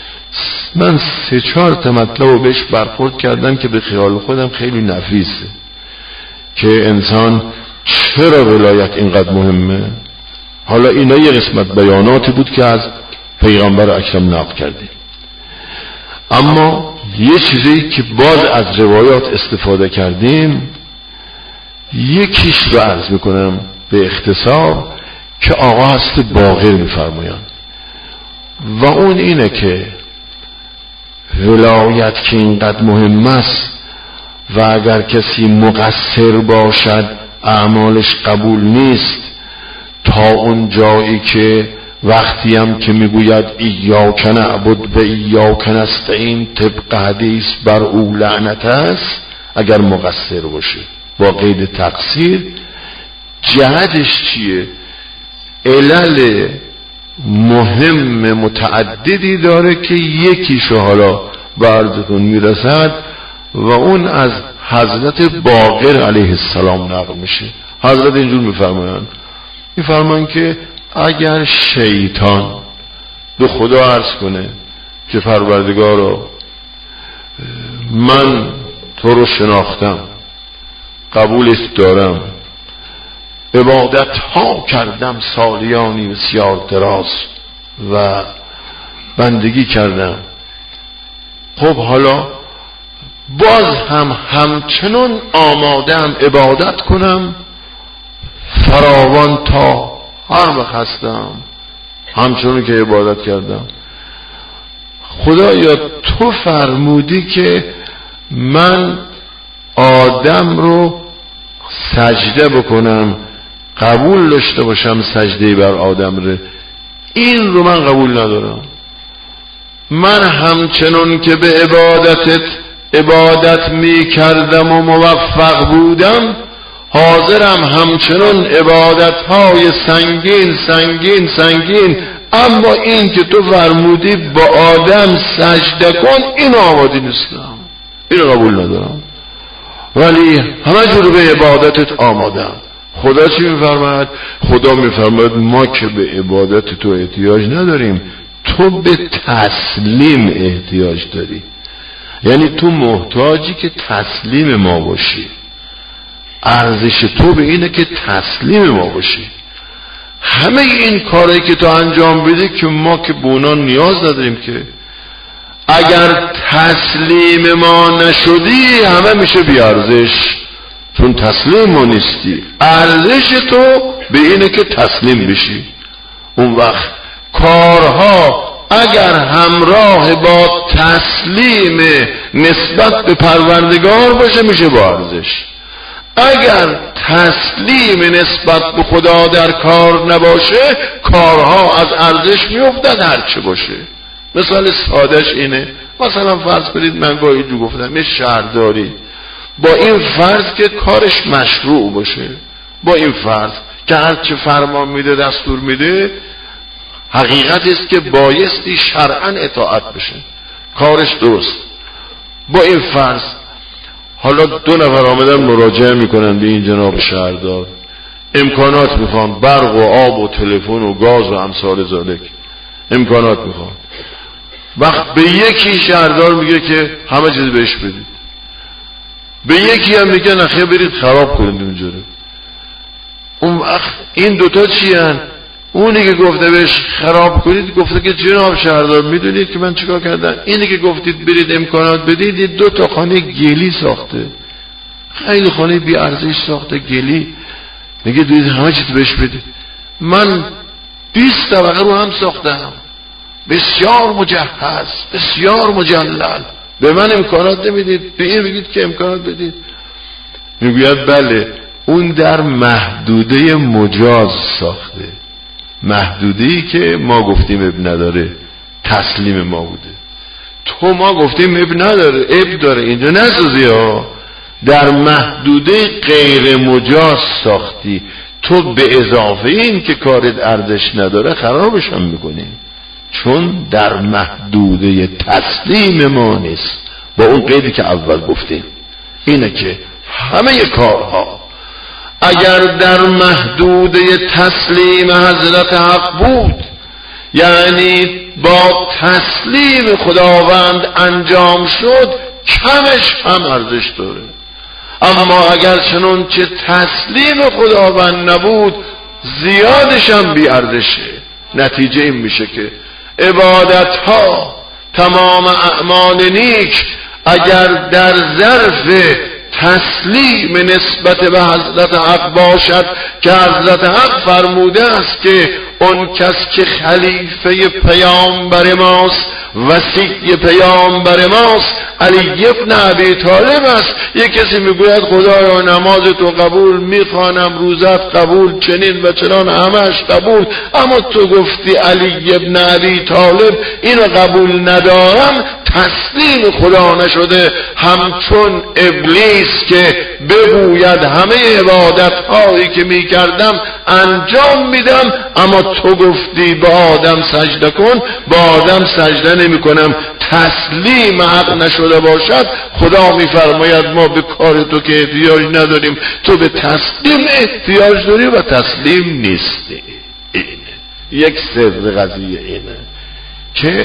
من سه چهار تا مطلب رو بهش برخورد کردم که به خیال خودم خیلی نفیسه که انسان چرا ولایت اینقدر مهمه. حالا اینا یه قسمت بیاناتی بود که از پیغمبر اکرم نقل کردیم، اما یه چیزی که باز از روایات استفاده کردیم یکیش رو عرض میکنم به اختصار که آقا هست باقر میفرمایند و اون اینه که ولایت که اینقدر مهم است و اگر کسی مقصر باشد اعمالش قبول نیست تا اون جایی که وقتی هم که میگوید ایاک نعبد و ایاک نستعین طبق حدیث بر او لعنت است اگر مقصر باشه با قید تقصیر. جهتش چیه؟ علل مهم متعددی داره که یکیشو حالا به عرضتون میرسد و اون از حضرت باقر علیه السلام نقل میشه. حضرت اینجور میفرمایند میفرمایند که اگر شیطان به خدا عرض کنه که پروردگارا من تو رو شناختم، قبولت دارم، عبادت ها کردم سالیانی بسیار دراز و بندگی کردم، خب حالا باز هم همچنان آمادم عبادت کنم فراوان تا هر وقت هستم همچنان که عبادت کردم. خدایا تو فرمودی که من آدم رو سجده بکنم، قبول داشته باشم سجده بر آدم رو، این رو من قبول ندارم. من همچنان که به عبادتت عبادت می کردم و موفق بودم حاضرم همچنان عبادت های سنگین سنگین سنگین، اما این که تو فرمودی با آدم سجده کن این آماده نیستم، این قبول ندارم، ولی همه جور به عبادتت آمادم. خدا چی میفرماید؟ خدا میفرماید ما که به عبادت تو احتیاج نداریم، تو به تسلیم احتیاج داری. یعنی تو محتاجی که تسلیم ما باشی، ارزش تو به اینه که تسلیم ما باشی. همه این کاری که تو انجام بدی که ما که به اونا نیاز نداریم، که اگر تسلیم ما نشدی همه میشه بی ارزش، چون تسلیم ما نیستی. ارزش تو به اینه که تسلیم بشی. اون وقت کارها اگر همراه با تسلیم نسبت به پروردگار باشه میشه با ارزش. اگر تسلیم نسبت به خدا در کار نباشه کارها از ارزش میافتد هرچه باشه. مثال سادش اینه، مثلا فرض کنید من گاهی جو گفتم یه شهرداری با این فرض که کارش مشروع باشه، با این فرض که هرچه فرمان میده دستور میده حقیقت است که بایستی شرعاً اطاعت بشه، کارش درست. با این فرض حالا دو نفر آمدن مراجعه میکنن به این جناب شهردار، امکانات میخوان، برق و آب و تلفن و گاز و امثال ذالک امکانات میخوان. وقت به یکی شهردار میگه که همه چیز بهش بدید، به یکی هم میگه نخیه برید خراب کنید اونجوری. اون وقت این دوتا چی هن؟ اونی که گفته بهش خراب کنید گفته که جناب شهردار میدونید که من چیکار کردم؟ اینی که گفتید برید امکانات بدید دو تا خانه گلی ساخته، خیلی خانه بی ارزش ساخته گلی، میگه دوید همه چیز بهش بدید. من بیست طبقه رو هم ساختم، بسیار مجهز، بسیار مجلل، به من امکانات نمیدید، به این میگید که امکانات بدید. میگوید بله اون در محدوده مجاز ساخته، محدوده‌ای که ما گفتیم اب نداره، تسلیم ما بوده. تو ما گفتیم اب نداره، اب داره، اینجا نسازی ها، در محدوده غیر مجاز ساختی، تو به اضافه این که کارت ارزش نداره خرابش هم میکنی، چون در محدوده تسلیم ما نیست. با اون قیدی که اول گفتیم اینه که همه کارها اگر در محدوده تسلیم حضرت حق بود، یعنی با تسلیم خداوند انجام شد، کمش هم ارزش داره. اما اگر چنون که تسلیم خداوند نبود، زیادش هم بی ارزشه. نتیجه این میشه که عبادت ها، تمام اعمال نیک اگر در ظرف تسلیم نسبت به حضرت حق باشد که حضرت حق فرموده است که اون کس که خلیفه پیامبر ماست، وصی پیامبر ماست، علی ابن ابی طالب است. یک کسی میگوید خدایا نماز تو قبول، میخوانم روزت قبول، چنین و چنان همش قبول، اما تو گفتی علی ابن ابی طالب اینو قبول ندارم، تسلیم خدا نشده، همچون ابلیس که بگوید همه عبادت هایی که می کردم انجام میدم، اما تو گفتی به آدم سجده کن، به آدم سجده نمی کنم. تسلیم حق نشده باشد، خدا می فرماید ما به کار تو که احتیاج نداریم، تو به تسلیم احتیاج داری و تسلیم نیستی. اینه یک سر قضیه، اینه که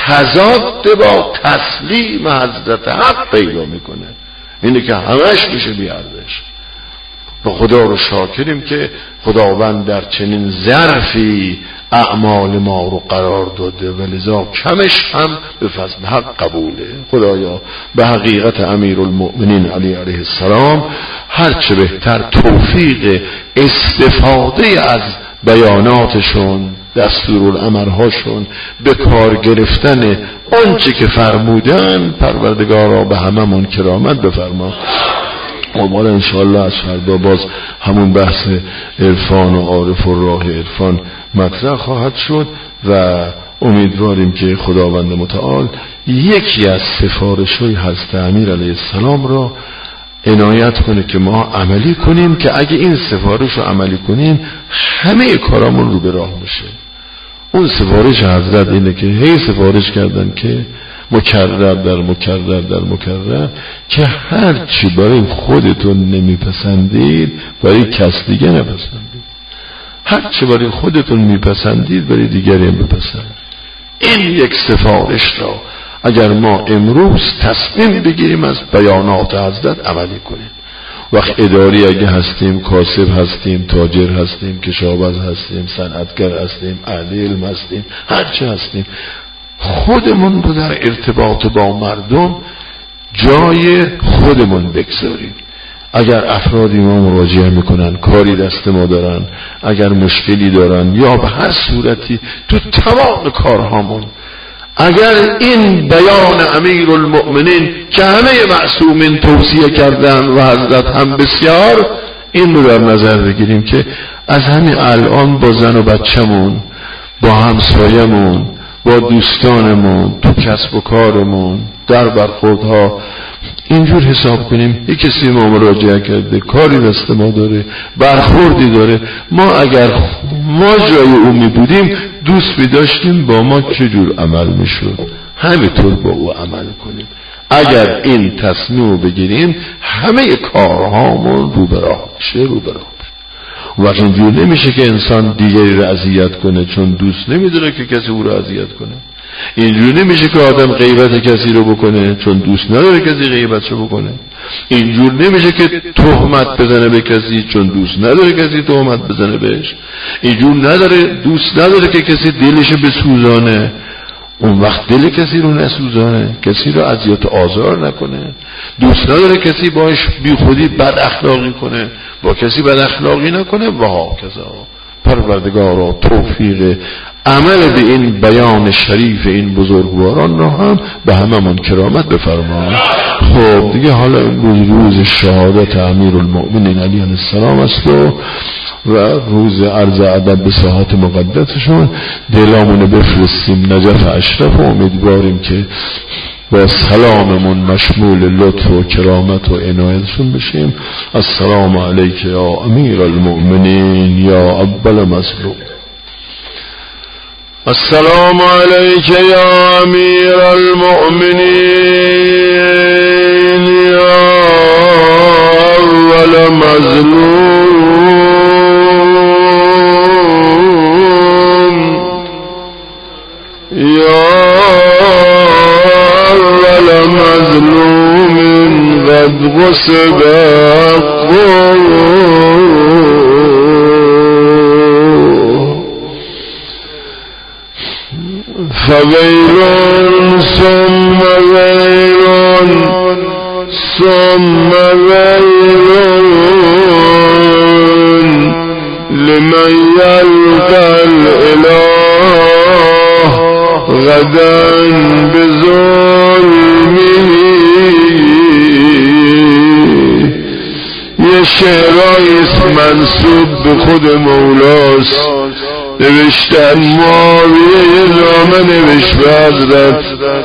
تضاد با تسلیم حضرت حق پیدا میکنه. اینه که همش میشه بیاردش. و خدا رو شاکریم که خداوند در چنین ظرفی اعمال ما رو قرار داده و لذا کمش هم به فضل حق قبوله. خدایا به حقیقت امیرالمؤمنین علی علیه السلام هرچه بهتر توفیق استفاده از بیاناتشون، دستورالامرهاشون، به کار گرفتن آنچه که فرمودن، پروردگارا به هممون کرامت بفرما. امیدوار انشاءالله از فردا باز همون بحث عرفان و عارف و راه عرفان مطرح خواهد شد و امیدواریم که خداوند متعال یکی از سفارش‌های حضرت امیر علیه السلام را عنایت کنه که ما عملی کنیم، که اگه این سفارش رو عملی کنیم همه کارامون رو به راه میشه. اون سفارش حضرت اینه که هی سفارش کردن که مکرر در مکرر در مکرر که هر چی برای خودتون نمیپسندید برای کس دیگه نپسندید، هر چی برای خودتون میپسندید برای دیگری هم بپسندید. این یک سفارش را اگر ما امروز تصمیم بگیریم از بیانات حضرت عملی کنیم، وقت اداری اگه هستیم، کاسب هستیم، تاجر هستیم، کشاورز هستیم، صنعتگر هستیم، اهل علم هستیم، هرچی هستیم، خودمون رو در ارتباط با مردم جای خودمون بگذاریم. اگر افرادی ما مراجعه میکنن، کاری دست ما دارن، اگر مشکلی دارن یا به هر صورتی تو تمام کارهامون اگر این بیان امیرالمؤمنین که همه معصومین توصیه کردن و حضرت هم بسیار، این رو در نظر بگیریم که از همین الان با زن و بچه‌مون، با همسایه‌مون، با دوستانمون، تو کسب و کارمون، در برخوردها اینجور حساب کنیم. یک کسی ما مراجعه کرده، کاری دست ما داره، برخوردی داره، ما اگر ما جای او می بودیم دوست می داشتیم با ما چجور عمل می شد، همینطور با او عمل کنیم. اگر این تصمیم بگیریم همه کارهامون رو به راه میشه، رو به راه میشه. وقت اینجور نمیشه که انسان دیگری رو اذیت کنه چون دوست نمیداره که کسی او رو اذیت کنه. اینجور نمیشه که آدم غیبت کسی رو بکنه چون دوست نداره کسی غیبت رو بکنه. اینجور نمیشه که تهمت بزنه به کسی چون دوست نداره کسی تهمت بزنه بهش. اینجور نداره دوست نداره که کسی دلش بسوزانه، اون وقت دل کسی رو نسوزانه، کسی رو اذیت آزار نکنه. دوست نداره کسی باش بی خودی بد اخلاقی کنه، با کسی بد اخلاقی نکنه و ها کذا. پروردگارا توفیق عمل به این بیان شریف این بزرگواران را هم به هممون کرامت بفرما. خب دیگه حالا امروز روز شهادت امیرالمؤمنین علیه السلام است و و روز عرض ادب به ساحت مقدسشون دلامونو بفرستیم نجف اشرف و امیدواریم که با سلاممون مشمول لطف و کرامت و عنایتشون بشیم. السلام علیک یا امیر المؤمنین یا اول مظلوم. السلام علیک یا امیر المؤمنین یا اول مظلوم یا مظلوم قد غصب فويل ثم ويل ثم ويل لمن يلقى الإله غدا بظلمه. یه شعرهایست منصوب به خود مولاست، نوشتن معاویه یه نامه نوشت به حضرت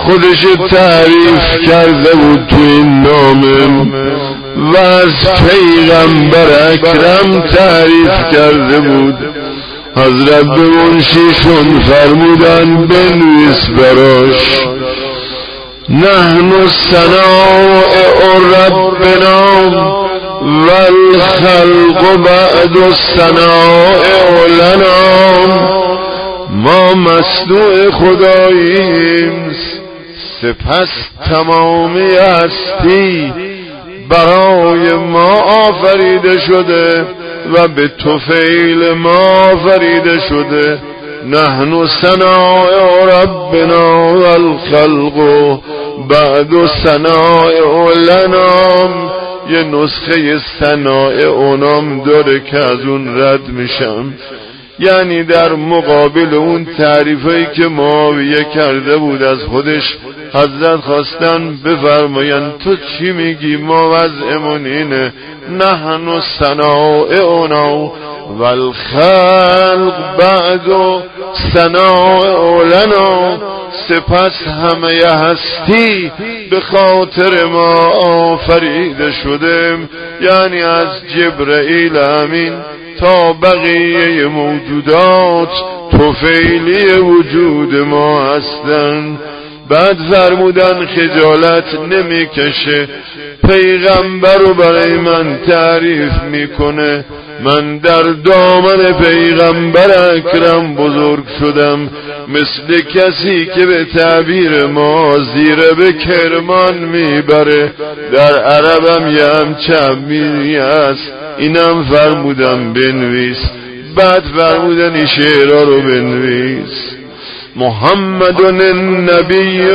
خودش تعریف کرده بود تو این نامه و از پیغمبر اکرم تعریف کرده بود. حضرت به منشیشون فرمودن بنویس براش نحن صنائع ربنا والخلق بعد الصنائع لنا. ما مصنوع خداییم، سپس تمامی هستی برای ما آفریده شده و به طفیل ما آفریده شده. نحن صنائع ربنا والخلق بعد صنائع لنا. یه نسخه صنائع اونام داره که از اون رد میشم، یعنی در مقابل اون تعریفی که معاویه کرده بود از خودش حضرت خواستن بفرماین تو چی میگی؟ ما وضعمون اینه نحن صنائعنا والخلق بعد صنائع لنا. سپس همه هستی به خاطر ما آفریده شدیم، یعنی از جبرئیل امین تا بقیه موجودات طفیلی وجود ما هستند. بعد فرمودن خجالت نمیکشه، پیغمبر رو برای من تعریف میکنه، من در دامن پیغمبر اکرم بزرگ شدم، مثل کسی که به تعبیر ما زیره به کرمان میبره. در عربم یه همچنینی هست، اینم فرمودم بنویس. بعد فرمودن این شعرها رو بنویس. محمد النبی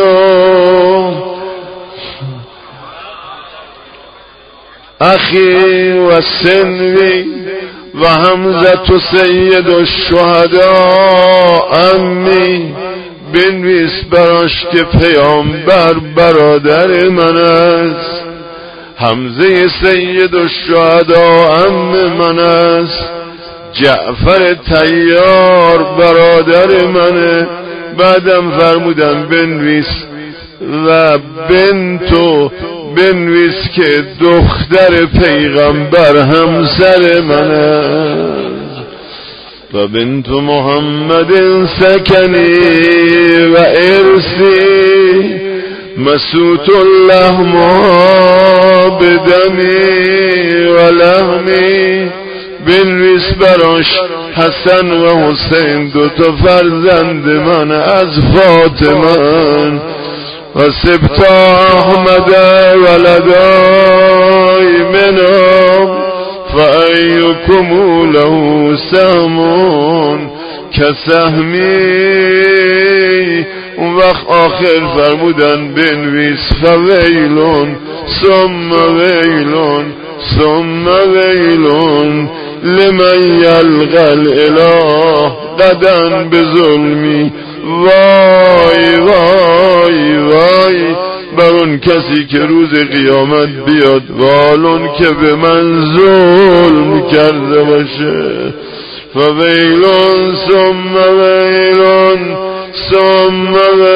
اخی و سنوی و حمزه سید الشهداء امی. بنویس براش که پیامبر برادر من است، حمزه سید الشهداء ام من است، جعفر طیار برادر منه. بعدم فرمودن بنویس و بنتو، بنویس که دختر پیغمبر همسر منه. و بنت محمد سکنی و ارسی مسوت اللحم بدمی و لحمی. بنویس براش حسن و حسین دو تا فرزند من از فاطمه و سبتا احمد ولدای منام فأیکم له سهمون کسهمی. اون وقت آخر فرمودن بنویس فویلون ثم ویلون ثم ویلون لمن یلقى الاله غدا بظلمی. وای وای وای بر اون کسی که روز قیامت بیاد، والون که به من ظلم کرده باشه. فویلون ثم ویلون ثم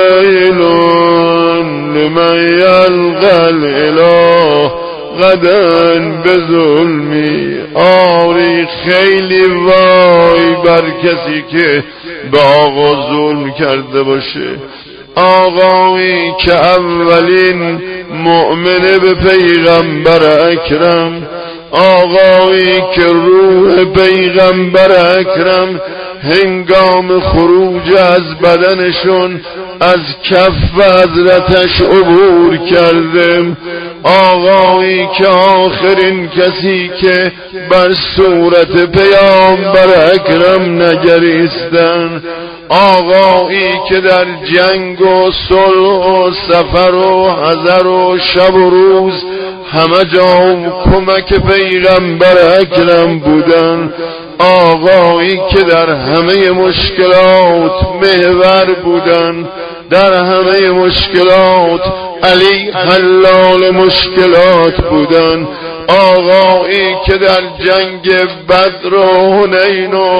ویلون لمن یلقى الاله غدا بظلمی. آری خیلی وای بر کسی که به آقا ظلم کرده باشه. آقایی که اولین مؤمنه به پیغمبر اکرم، آقایی که روح پیغمبر اکرم هنگام خروج از بدنشون از کف حضرتش عبور کردم. آقایی که آخرین کسی که بر صورت پیامبر اکرم نگریستن، آقایی که در جنگ و صلح و سفر و حضر و شب و روز همه جا کمک پیغمبر اکرم بودن، آقایی که در همه مشکلات محور بودن، در همه مشکلات علی حلال مشکلات بودن، آقایی که در جنگ بدر و حنین و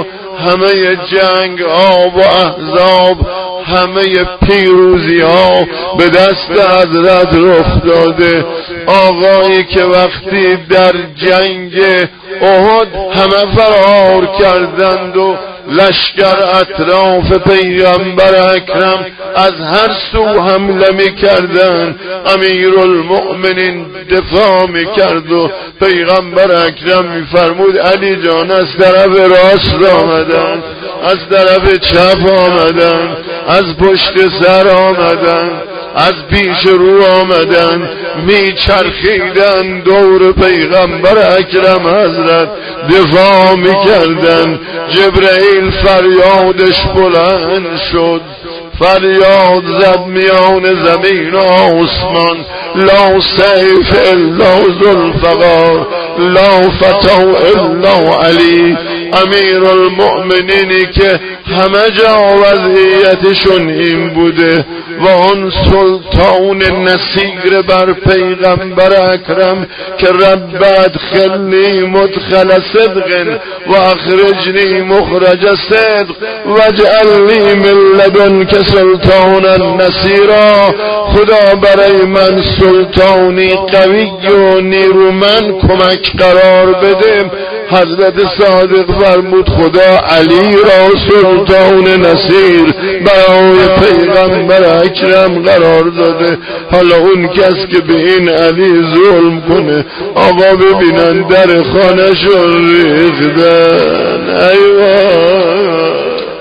همه جنگ ها و احزاب، همه پیروزی ها به دست حضرت رخ داده. آقایی که وقتی در جنگ احد همه فرار کردند و لشکر اطراف پیغمبر اکرم از هر سو حمله می کردن، امیرالمؤمنین دفاع می کرد و پیغمبر اکرم می فرمود علی جان از طرف راست آمدن، از طرف چپ آمدن، از پشت سر آمدن، از پیش رو آمدن، می چرخیدن دور پیغمبر اکرم حضرت دفاع می کردن. جبرئیل فریادش بلند شد، فریاد زد میان زمین و آسمان، لا سیف الا ذوالفقار، لا فتح الا علی. امیر المؤمنینی که همه جا وضعیتشون این بوده و آن سلطان نصیر بر پیغمبر اکرم که رب ادخلنی مدخل صدق و اخرجنی مخرج صدق واجعلنی من لدنک سلطانا نصیرا، خدا برای من سلطانی قوی و نیرومند کمک قرار بده. حضرت صادق فرمود خدا علی را سلطان نصیر برای پیغمبر اکرم قرار داده. حالا اون کس که به این علی ظلم کنه، آقا ببینن در خانه شون ریختن. ایوه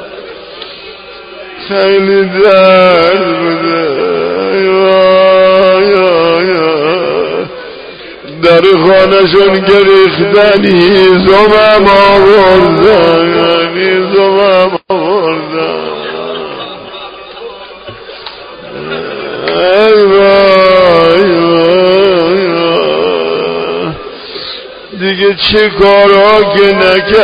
خیلی درد بوده. در خانه‌شون گریختن، هیزمم آوردن، هیزمم آوردن. ای وای دیگه چه کارا که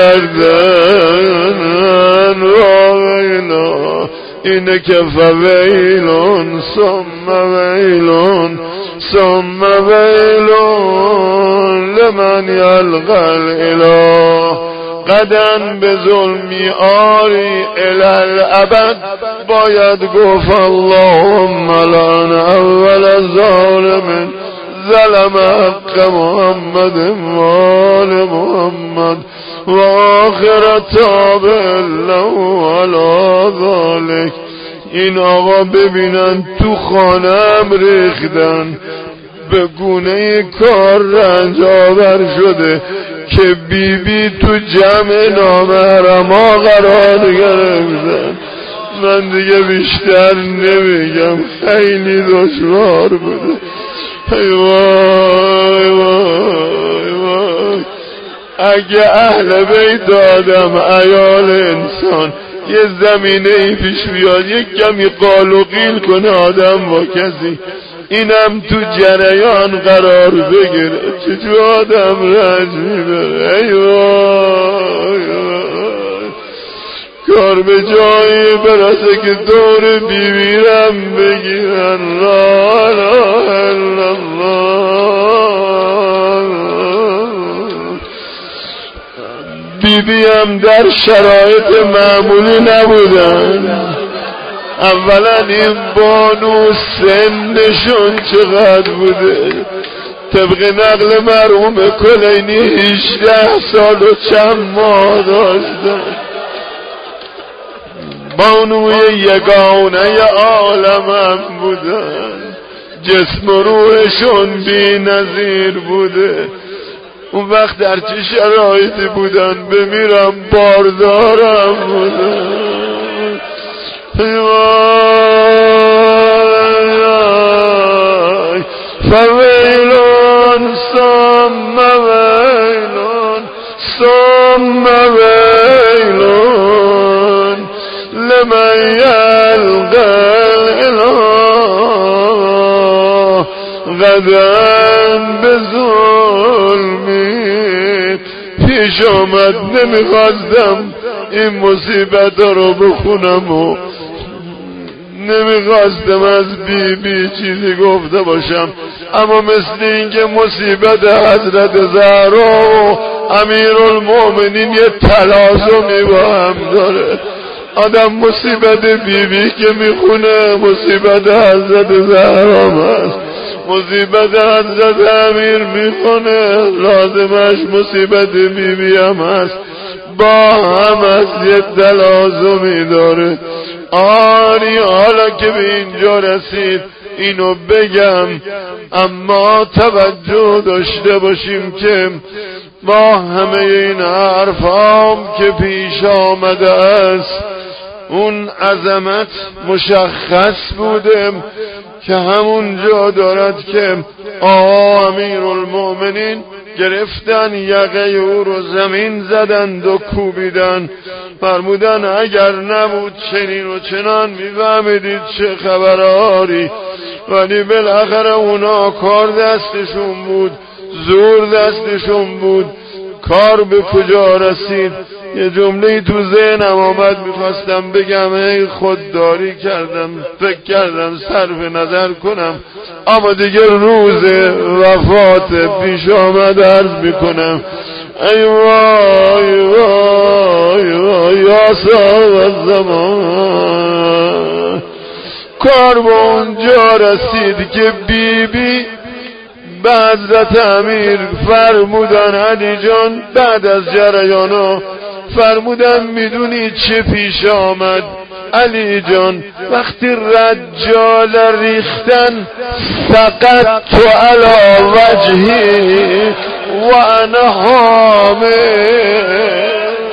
نکردن. وایلا اینه که فویلون ثم ویلون ثم ویلون لمن یلقى الاله. قدم به ظلمی آری الالعبد، باید گفت اللهم لعن اول ظالم ظلم حق محمد و آل محمد و آخر تابع له علی ذلک. این آقا ببینن تو خانم ریختن، به گونه کار رنج آور شده که بی بی تو جمع نامحرما قرار گرفتن. من دیگه بیشتر نمیگم، خیلی دشوار بوده. ای وای وای وای. اگه اهل بیت آدم عیال انسان یه زمینه ای پیش بیاد یک کمی قال و قیل کنه آدم با کسی، اینم تو جریان قرار بگیره، چجور آدم رنج میبره. ای وای وای. کار به جایی برسه که دور بیبیرم بگیرن لا اله الا الله. بیبی هم در شرایط معمولی نبودن. اولا این بانو سنشون چقدر بوده؟ طبق نقل مرحوم کلینی هجده سال و چند ماه داشتن. بانوی یگانه عالمم بودن، جسم و روحشون بی نظیر بوده. اون وقت در چه شرایطی بودن؟ بمیرم باردارم بودن. فویلون ثم ویلون ثم ویلون لمن یلقى الاله. غدا به ظلمی پیش آمد، نمیخواستم این مصیبت رو بخونم و نمیخواستم از بی بی چیزی گفته باشم، اما مثل اینکه مصیبت حضرت زهرا و امیرالمومنین یه تلازمی با هم داره. آدم مصیبت بی بی که میخونه مصیبت حضرت زهرا هست، مصیبت حضرت امیر میخونه لازمش مصیبت بی بی هم هست، با هم از یه تلازمی داره. آری حالا که به اینجا رسید اینو بگم، اما توجه داشته باشیم که با همه این حرفام که پیش آمده است اون عظمت مشخص بوده که همون جا دارد که آقا امیرالمومنین گرفتن یقه او رو زمین زدند و کوبیدن، فرمودن اگر نبود چنین و چنان میفهمیدید چه خبراری، ولی بالاخره اونا کار دستشون بود، زور دستشون بود. کار به کجا رسید؟ یه جمله تو ذهنم آمد میخواستم بگم، ای خودداری کردم، فکر کردم صرف نظر کنم، اما دیگه روز وفات پیش آمد عرض میکنم. ای وای وای وای یا صاحب الزمان. کار به اونجا رسید که بی بی به حضرت امیر فرمودن علی جان، بعد از جریانا فرمودن میدونی چه پیش آمد علی جان؟ وقتی رجال ریختن سقط تو علی وجهی و انا حامل.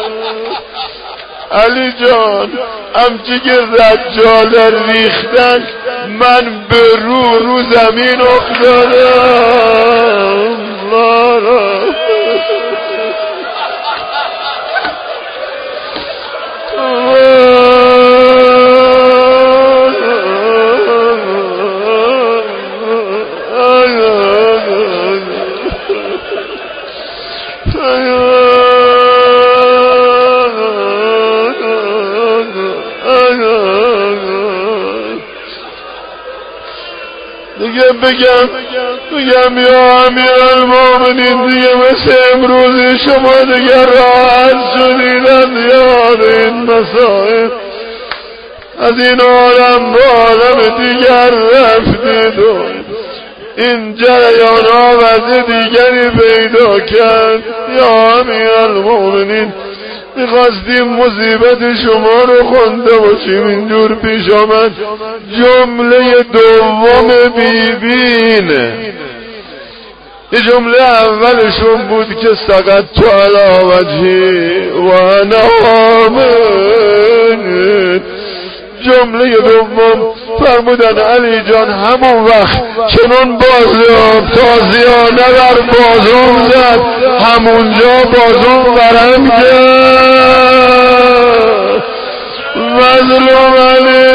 علی جان همچی که رجال ریختن من به رو رو زمین افتادم. دیگه بگم بگم یا امیرالمومنین دیگه مثل امروزی شما دیگه راحت شدید از یاد این مسائل، از این عالم با عالم دیگر رفتید و این جریان آوازه دیگری پیدا کرد. یا امیرالمومنین میخواستیم مصیبت شما رو خونده باشیم، اینجور پیش آمد. جمله دوم بیبینه، یه جمله اولشون بود که سقط تو علی وجهی و انا حامل. جمله دوم فرمودن علی جان همون وقت چنون بازم تازیانه بر بازم زد، همونجا بازم ورم کرد. مظلوم علی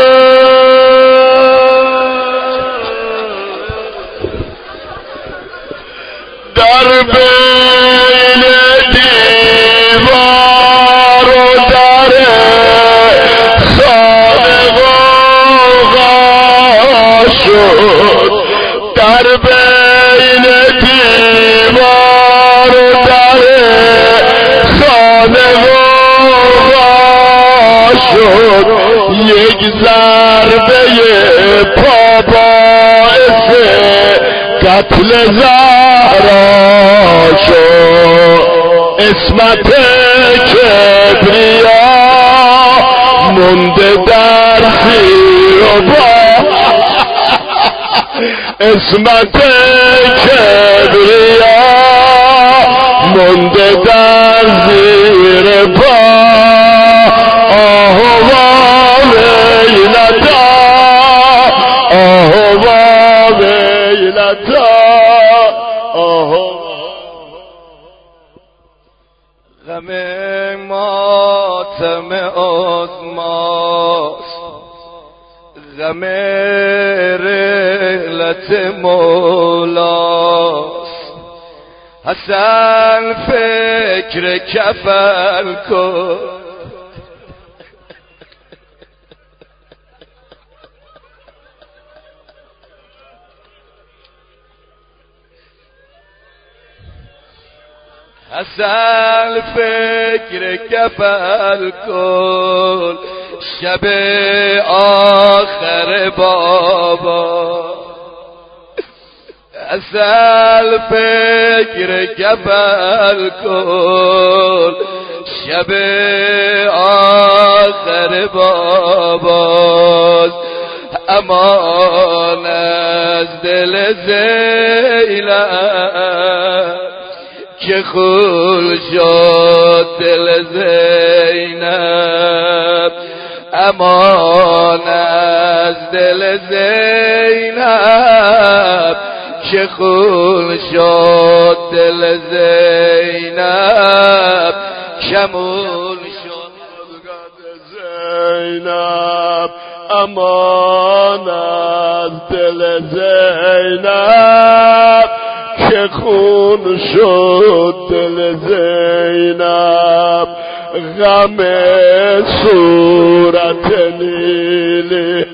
جان در بین دیوار و در در بین دیوار و در خانه شد، یک ضربه پا باعث قتل زهرا شد. عصمت کبریا مونده در زیر و بام، عصمت کبریا مونده در زیر پا. آه و ویلتا، آه و ویلتا، آه. غم ماتم آزماست، غم رحلت مولاست. حسن فکر کفن کن، اصل فکر کفل کن شب آخر بابا، اصل فکر کفل کن شب آخر بابا، امان از دل زینب که خول شد دل زینب، امان از دل زینب که خول شد دل زینب، شمول شد زینب، امان از دل زینب که خون شد دل زینب، غم صورت نیلی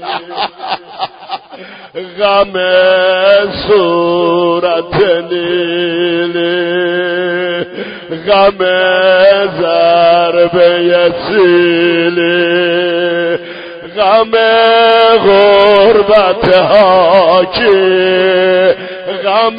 غم صورت نیلی، غم ضربه سیلی، غم غربت حاکی، غم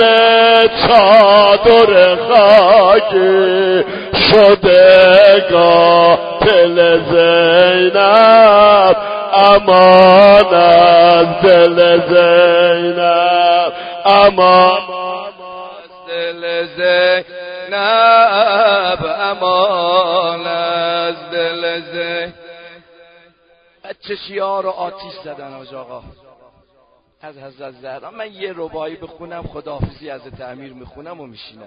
چادر خاکی شده قاتل زینب، امان از دل زینب، امان از دل زینب، امان از دل زینب. بچه شیعه رو آتیش زدن آج آقا از حضرت زهرا. من یه ربایی بخونم خداحافظی از تعمیر میخونم و میشینم.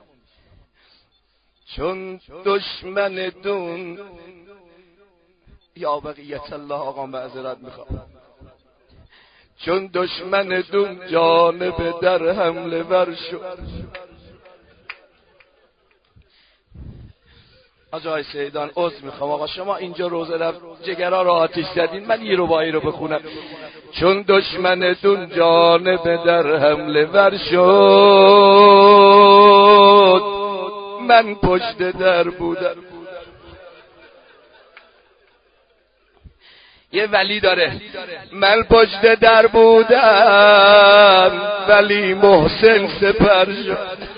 چون دشمن دون یا بقیت الله آقا معذرت میخوام، چون دشمن دون جانب در حمله ور شد. آجای سیدان عذر میخوام آقا، شما اینجا روزه رفت جگرها رو آتیش زدین، من یه ربایی رو بخونم. چون دشمن دون جانب در حمله ور شد، من پشت در بودم. یه ولی داره، من پشت در بودم ولی محسن سپر شد.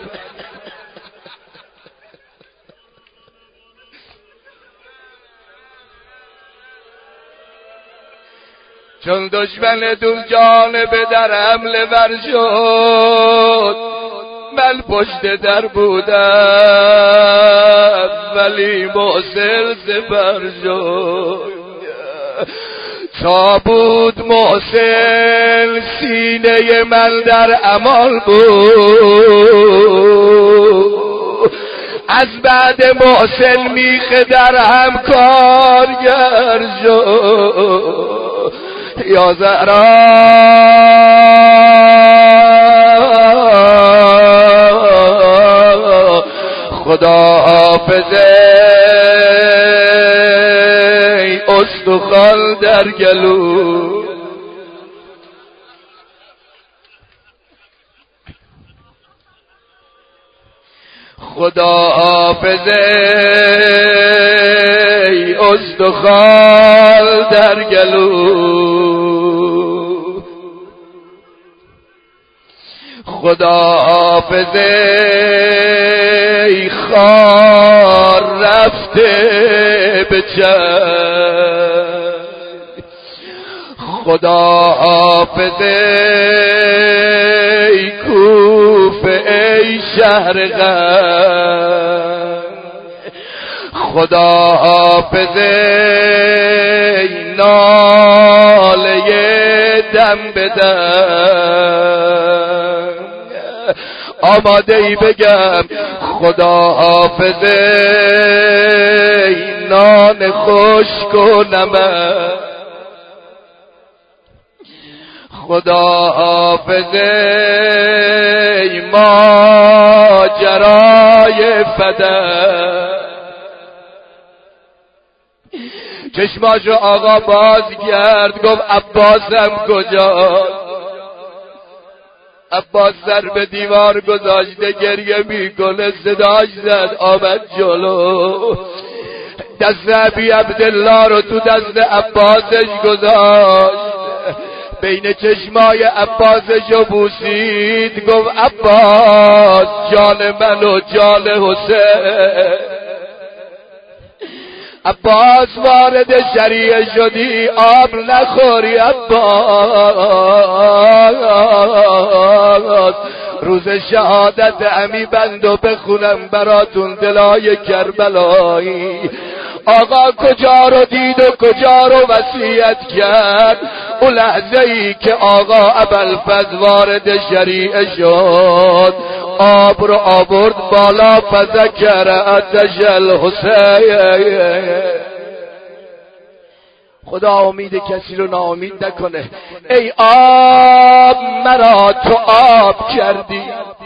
چون دشمن دون جانب در حمله ور شد، من پشت در بودم ولی محسن سپر شد. تا بود محسن سینه من در امان بود، از بعد محسن میخ در هم کارگر شد. یا زهرا خدا حافظه استخوان در گلو، خدا حافظه استخوان در گلو، خدا حافظه خار رفته به چشم، خدا حافظه کوفه ای شهر غم، خدا حافظه ناله دم به دم، آماده ای بگم خدا حافظه نان خشک و نمک، خدا حافظه ماجرای فدک. چشماشو آقا باز کرد گفت عباسم کجا؟ عباس سر به دیوار گذاشته گریه میکنه، صداش زد آمد جلو، دست ابی عبدالله رو تو دست عباسش گذاشت، بین چشمای عباسش رو بوسید، گفت عباس جان من و جان حسین. عباس وارد شریعه شدی آب نخوری عباس، روز شهادت امی بندو بخونم براتون دلای کربلایی. آقا کجا رو دید و کجا رو وصیت کرد؟ اون لحظه ای که آقا ابوالفضل وارد شریعه شد، آب رو آورد بالا، فذکر آتش الحسین. خدا امید کسی رو ناامید نکنه. ای آب مرا تو آب کردی،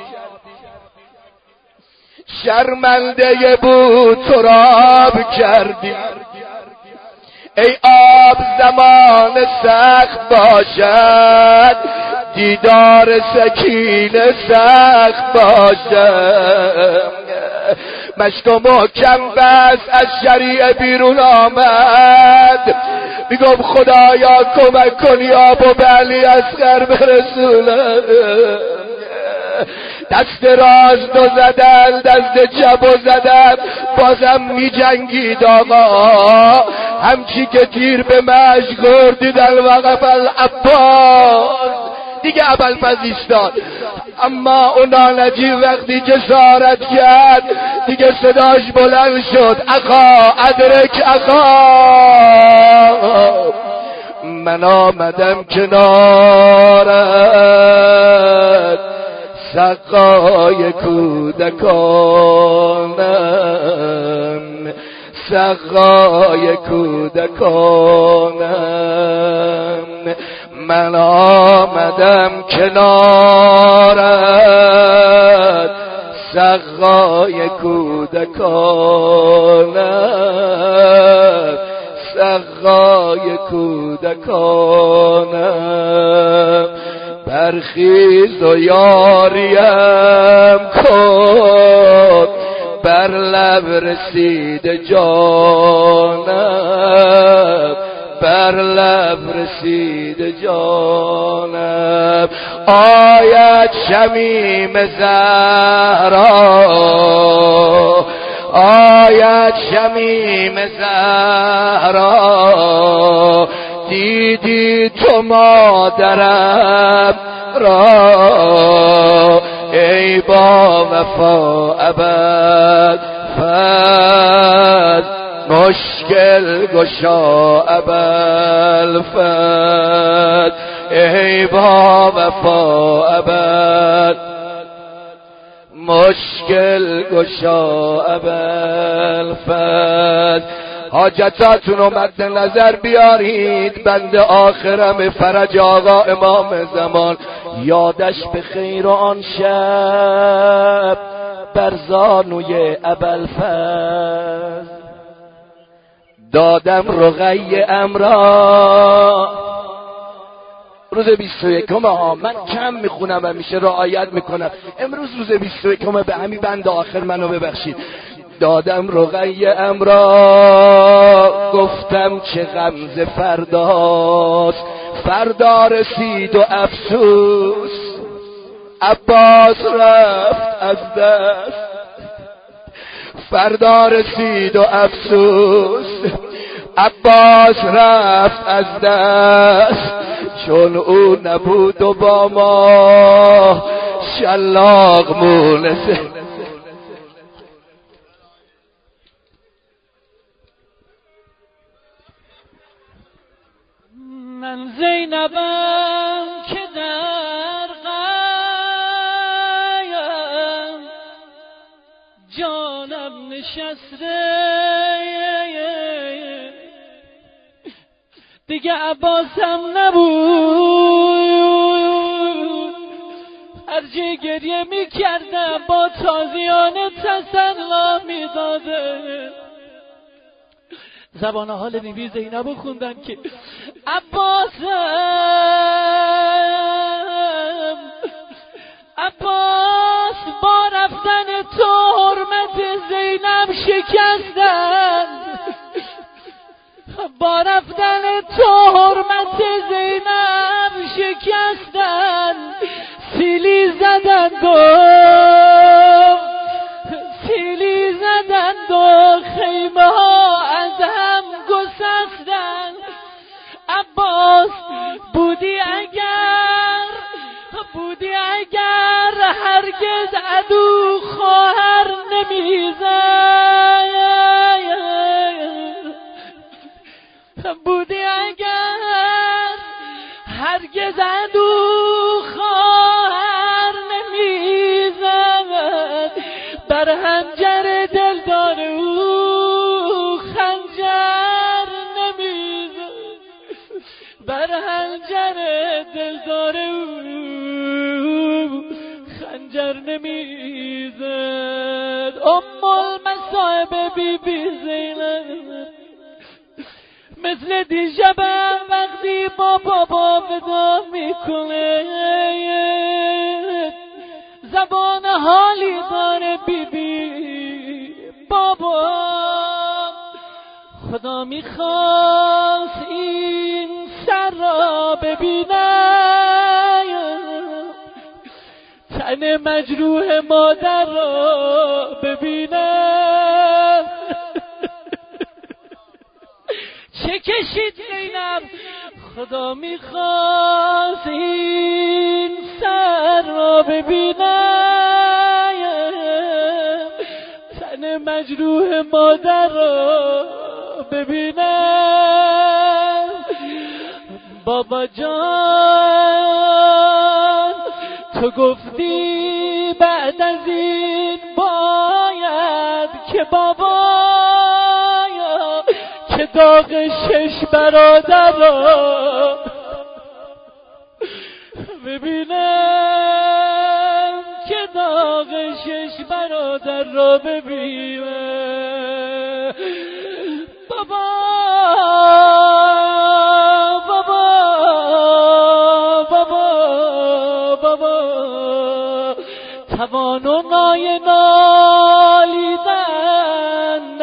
شرمنده بود تراب کردی. ای آب زمان سخت باشد، دیدار سکینه سخت باشد. مشک و محکم بس از شریعه بیرون آمد، میگم خدایا کمک کنی آب و بلی اصغر برسونه. دست راست دو زدن، دست چپ و زدن، بازم می جنگید آقا، همچی که تیر به مشک خوردیدن وقف العباس. دیگه ابوالفضل ایستاد، اما اونا نجی وقتی جسارت کرد دیگه صداش بلند شد، اخا ادرک اخا، من آمدم کنارت سقای کودکانم، سقای کودکانم، من آمدم کنارت سقای کودکانم، سقای کودکانم. برخیز و یاریم کن، بر لب رسید جانم، بر لب رسید جانم. آید شمیم زهرا، آید شمیم زهرا، دیدی تو مادرم را، ای با وفا ابوالفضل، مشکل گشا ابوالفضل، ای با وفا ابوالفضل، مشکل گشا ابوالفضل. حاجتاتون رو مد نظر بیارید، بند آخرم فرج آقا امام زمان، یادش به خیر آن شب بر زانوی ابوالفضل، دادم رقیه امرا. روز بیست و یکم ها من کم میخونم و میشه رعایت میکنم، امروز روز بیست و یکم به همین بند آخر منو ببخشید. دادم رقیه امرا، گفتم چه غمزه فرداست، فردا رسید و افسوس، عباس رفت از دست، فردا رسید و افسوس، عباس رفت از دست، چون او نبود و با ما شلاق مونسه. من زینبم که در قیم جانم نشسته، دیگه عباسم نبود، هرچی گریه میکردم با تازیانه تسلا میداده. زبان حال بیبی زینب خوندن که عباسم شکستن، با رفتن تو حرمت زینب شکستن، سیلی زدن دو سیلی زدن دو خیمه ها از هم گسستن. عباس بودی اگر بودی اگر هرگز عدو خواهر نمیزد، بودی اگر هرگز عدو خواهر نمیزد، بر هنجر دلدار او خنجر نمیزد، بر هنجر دلدار او خنجر نمیزد. ام المصائب بی بی زینب مثل دیشب وقتی با بابا ودا میکنه زبان حالی داره بی بی بابا، خدا میخواست این سر را ببینه، تن مجروح مادر را ببینه. چه کشید زینب، خدا میخواست این سر را ببینه، تن مجروح مادر را ببینه. بابا جان تو گفتی بعد از این باید که بابا که داغ شش برادر را ببینم، که داغ شش برادر را ببینم. بابا بابا بابا بابا توان و نای نالیدن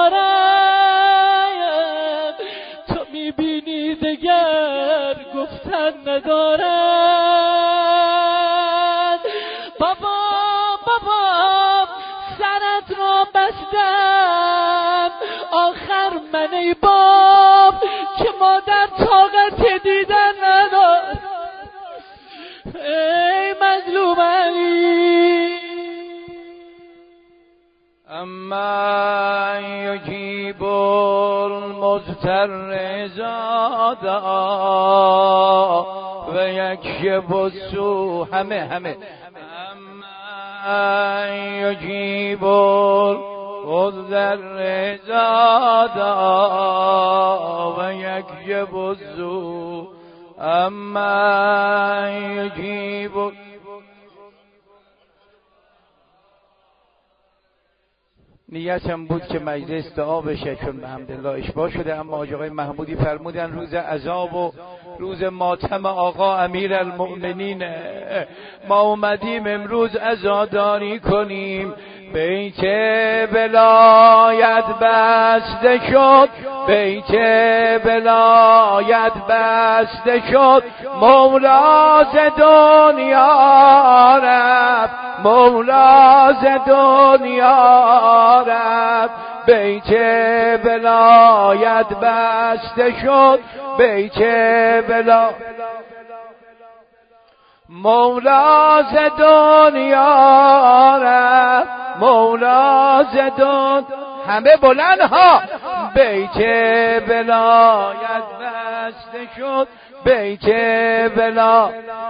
ندارد، تو میبینی دگر گفتن ندارد. بابا بابا سرت را بستم آخر من ای باب که مادر طاقت دیدن ندارد. ای مظلوم علی اما یجیب المضطر زادا و یکشف السوء، همه همه اما یجیب المضطر زادا و یکشف السوء، اما یجیب. نیتم بود که مجلس دعا بشه چون الحمدلله اشباع شده، اما آقای محمودی فرمودن روز عذاب و روز ماتم آقا امیر المؤمنین ما اومدیم امروز عزاداری کنیم. بیت بلایت بسته شد، بیت بلایت بسته شد، مولا ز دنیا رفت، مولا ز دنیا رفت. بیت بلایت بسته شد، بیت بلا مولا ز دنیا رفت، مولا ز دنیا. همه بلند ها. بیت بلایت بسته شد، بیت بلا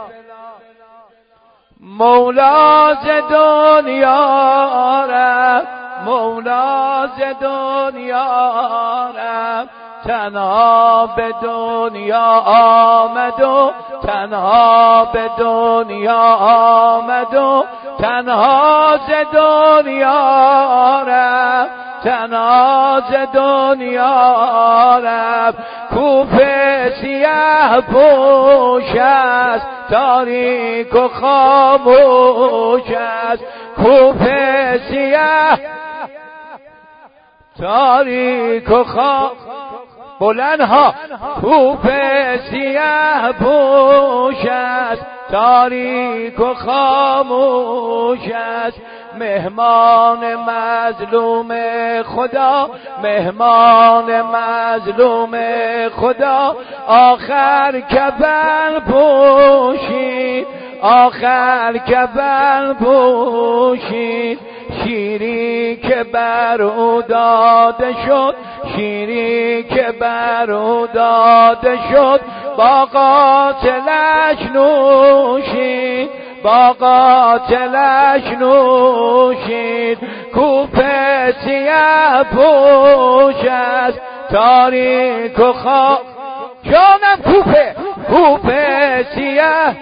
مولا ز دنیا رفت، مولا ز دنیا رفت. تنها به دنیا آمد و تنها به دنیا آمد و تنها ز دنیا رفت، تنها ز دنیا رفت. کوفه سیاه پوش است، تاریک و خاموش است. کوفه سیاه تاریک و خا بلندها کوفه سیاه پوش است، تاریک و خاموش است. مهمان مظلوم خدا، مهمان مظلوم خدا، آخر کفن پوشید، آخر کفن پوشید. شیری که بر او داده شد، شیری که بر او داده شد، با قاتلش نوشید، با قاتلش نوشید. کوفه سیاه پوش است، تاریک و خا جانم کوفه، کوفه سیاه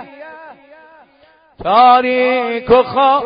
تاریک و خا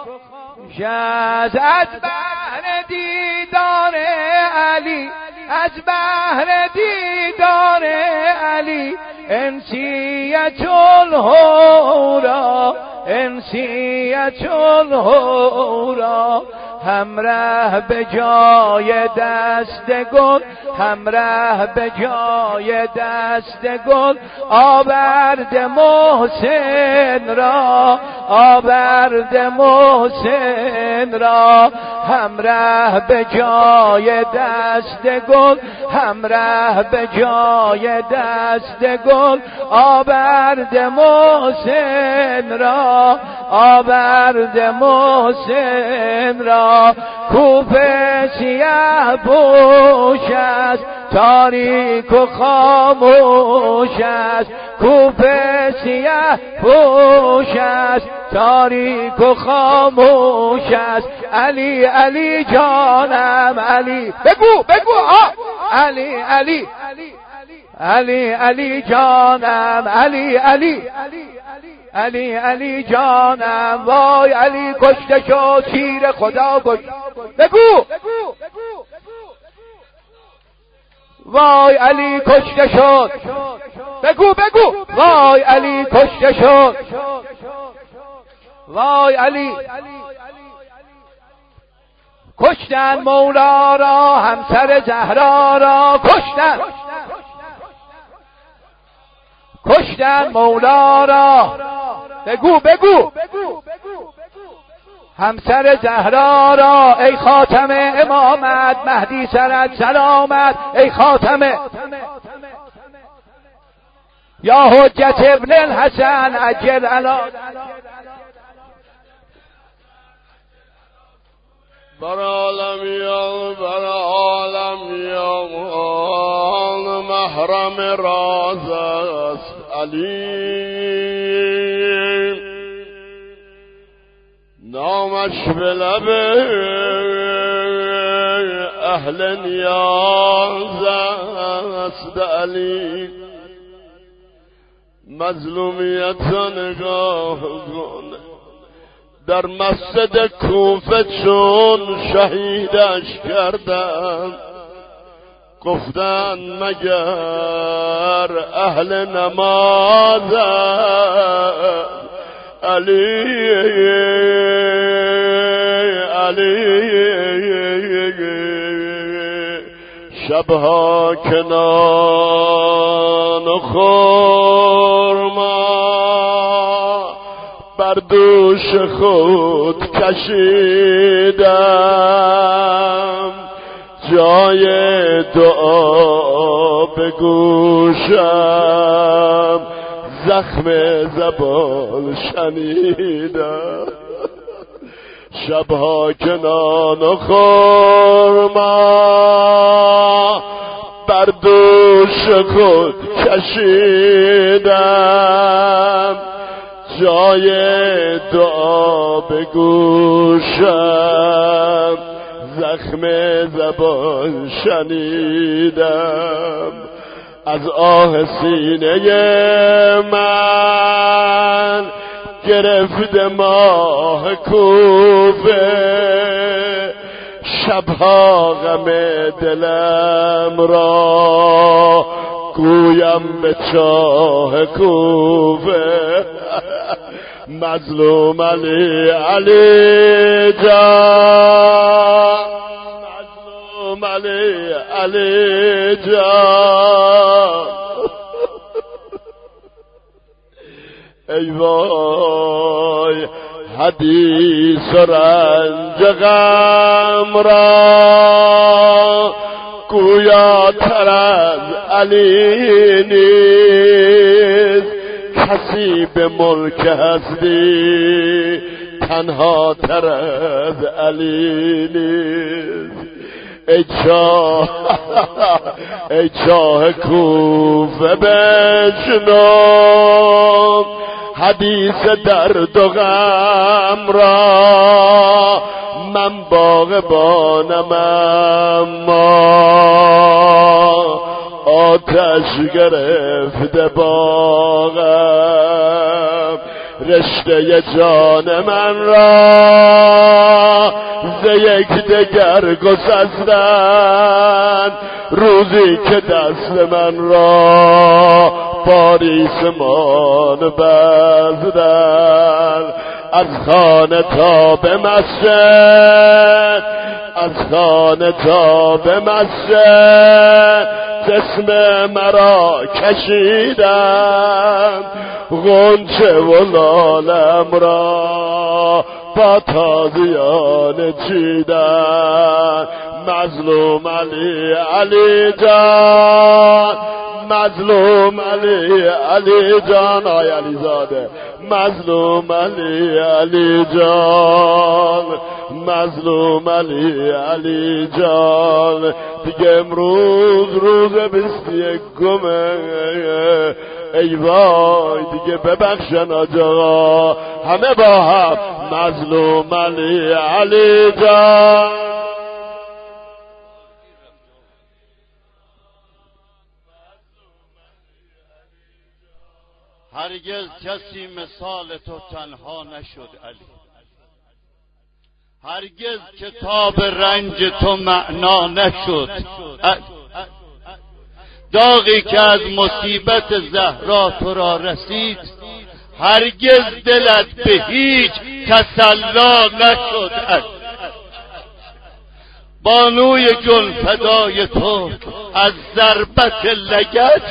از بهر دیدار علی، از بهر دیدار علی، انسیت الهورا، انسیت الهورا. همراه به جای دست گل، همراه به جای دست گل، آورد محسن را، آورد محسن را. همراه به جای دست گل، همراه به جای دست گل، آورد محسن را، آورد محسن را. کوفه سیاه پوش است، تاریک و خاموش است. کوفه سیاه پوش است، تاریک و خاموش است. علی علی جانم علی، بگو بگو آه. علی علی علی علی جانم علی علی علی علی جانم. وای علی کشته شد، شیر خدا کشت. بگو وای علی کشته شد، بگو بگو وای علی کشته شد، وای علی. کشتن مولا را، همسر زهرا را کشتن، کشتن مولا را. بگو بگو همسر زهرا را. ای خاتم امامت، مهدی سرت سلامت. ای خاتم یا حجت ابن الحسن عجل علا. بر عالمیان، بر عالمیان، محرم راز است علی. نامش به لب اهل نیاز است علی. مظلومیت نگاه کن، در مسجد کوفه چون شهیدش کردن، گفتن مگر اهل نماز علی علی. شبها کنان و خرما بر دوش خود کشیدم، جای دعا به گوشم زخم زبان شنیدم. شبها کنان و خرما بر دوش خود کشیدم، جای دعا به گوشم زخم زبان شنیدم. از آه سینه من گرفت ماه کوفه، شبها غم دلم را گویم به چاه کوفه. مظلوم علی علی جان، مظلوم علی علی جان ای وای حدیث و رنج غم را گویا تر از علی نیست کسی به ملک هستی تنها تر از علی نیست ای چاه ای چاه کوفه بشنو حدیث درد و غم را من باغبانم اما آتش گرفته باغم رشته جان من را ز یک دگر گسستند روزی که دست من را پاریسمان بزدن از خانه تا به مسجد از خانه تا به مسجد جسم مرا کشیدم غنچه و لالم را با تازیان چیدن مظلوم علی علی جان مظلوم علی علی جان آی علی زاده مظلوم علی علی جان مظلوم علی علی جان دیگه امروز روز بیست و یکمه ای وای دیگه ببخشن آجا همه با هم مظلوم علی علی جان هرگز کسی مثال تو تنها نشد علی هرگز کتاب رنج تو معنا نشد علی. داغی که از مصیبت زهرا تو را رسید هرگز دلت به هیچ تسلا نشد علی. بانوی جان فدای تو از ضربت لگد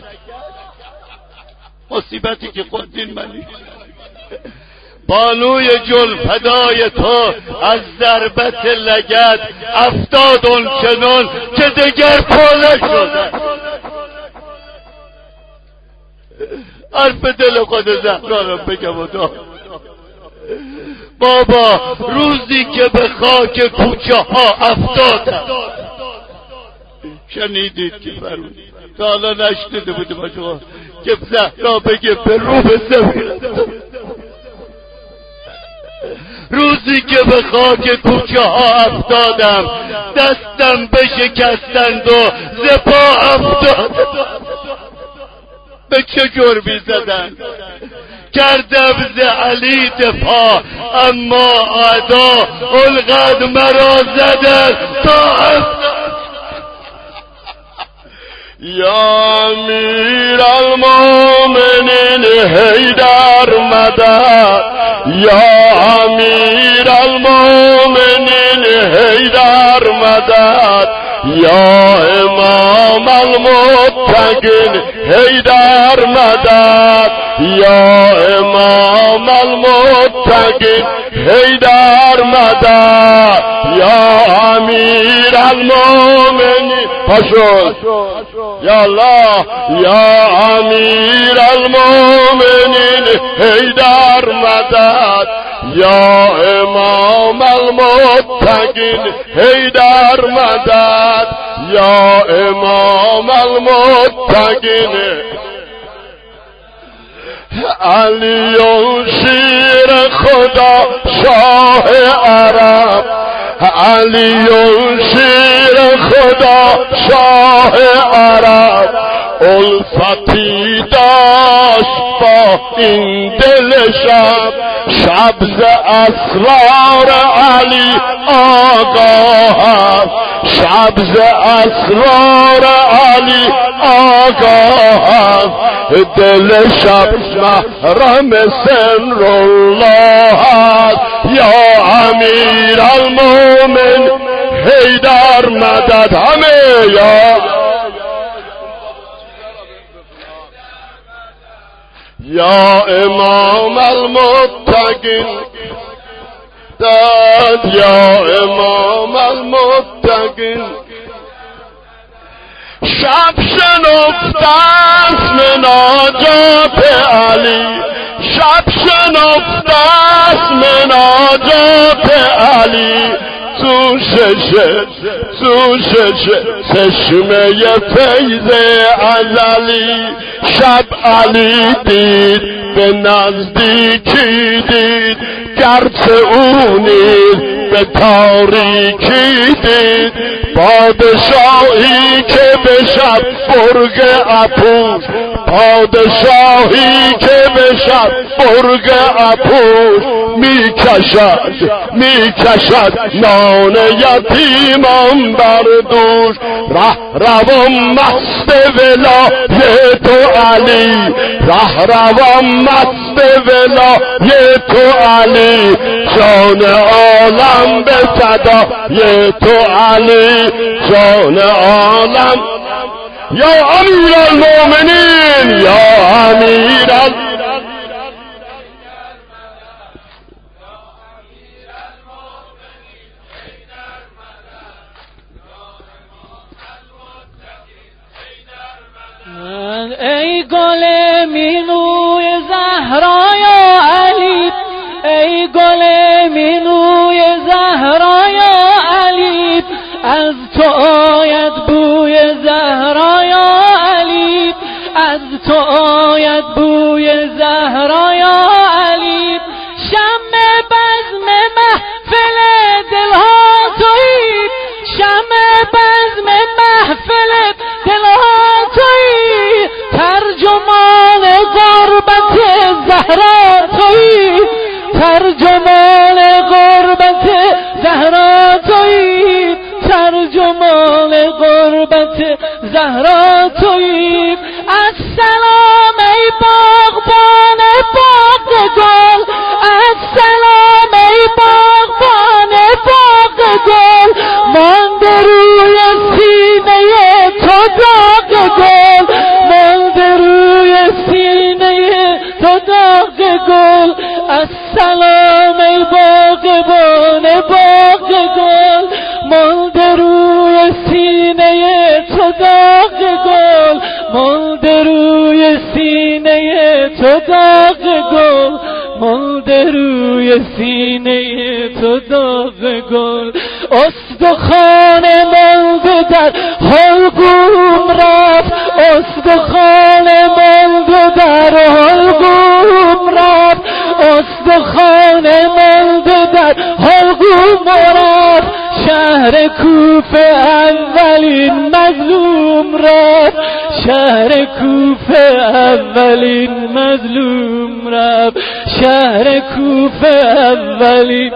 مصیبتی که خودین منی بانوی جل فدای تو از ضربت لگد افتاد اون چنان که دگر پا نشد حرف دل خود زهرا رو بگم و دا بابا روزی که به خاک کوچه ها افتاد شنیدید که فرمود تا حالا نشنیده بودیم آجا که زهرا بگه به رو به زمین روزی که به خاک کوچه ها افتادم دستم بشکستند و ز پا افتاد به چه جرمی زدن کردم ز علی دفاع اما اعدا اونقدر مرا زدن تا افتاد یا امیر المومنین حیدر مدد یا امیر المومنین حیدر مدد یا امام المتقین حیدر مدد یا امام المتقین حیدر مدد یا امیر المومنین پاشون یا الله یا امیر المومنین حیدر مدد یا امام المتقین حیدر مدد یا امام المتقین علی شیر خدا شاه عرب علی شیر خدا شاه عرب الفتی داشت با این دل شب شب ز اسرار علی آگاه است شب ز اسرار علی آگاه است دل شب محرم سر الله است یا امیر المومن حیدر مدد همه یا یا امام المتقین داد یا امام المتقین شب شنفت است مناجات علی شب شنفت است مناجات علی تو ششه تو ششه چشمه فیض ازلی شب علی دید به نزدیکی دید گرچه او نیز به تاریکی دید پادشاهی که به شب برگ اپوش پادشاهی که به شب برگ اپوش می کشد می کشد نان یتیمان بر دوش ره روان مست ولایت تو علی ره روان مست ولایت تو علی جان عالم به صدای تو علی جان عالم یا امیر المؤمنین یا امیر المؤمنین ای گل مینوی زهرا یا علی ای گل مینوی زهرا یا علی از تو آید بوی زهرا یا علی از تو آید بوی زهرا یا علی شمع بزم محفل دلها تویی شمع بزم محفل دلها تویی ترجمان غربت زهرا تویی ترجمان غربت زهرا تویی ترجمان غربت زهرا تویی السلام ای باغبان باغ گل السلام ای باغبان باغ گل مانده روی سینه تو داغ گل مانده روی سینه تو داغ گل السلام ای باغبان باغ گل مانده روی سینه تو داغ گل مانده روی سینه تو داغ گل مانده روی سینه تو داغ گل استخوان مانده در حلقوم رفت استخوان مانده در حلقوم رفت استخوان مانده در حلقوم رفت شهر کوفه اولین مظلوم رفت شهر کوفه اولین مظلوم رفت شهر کوفه اولین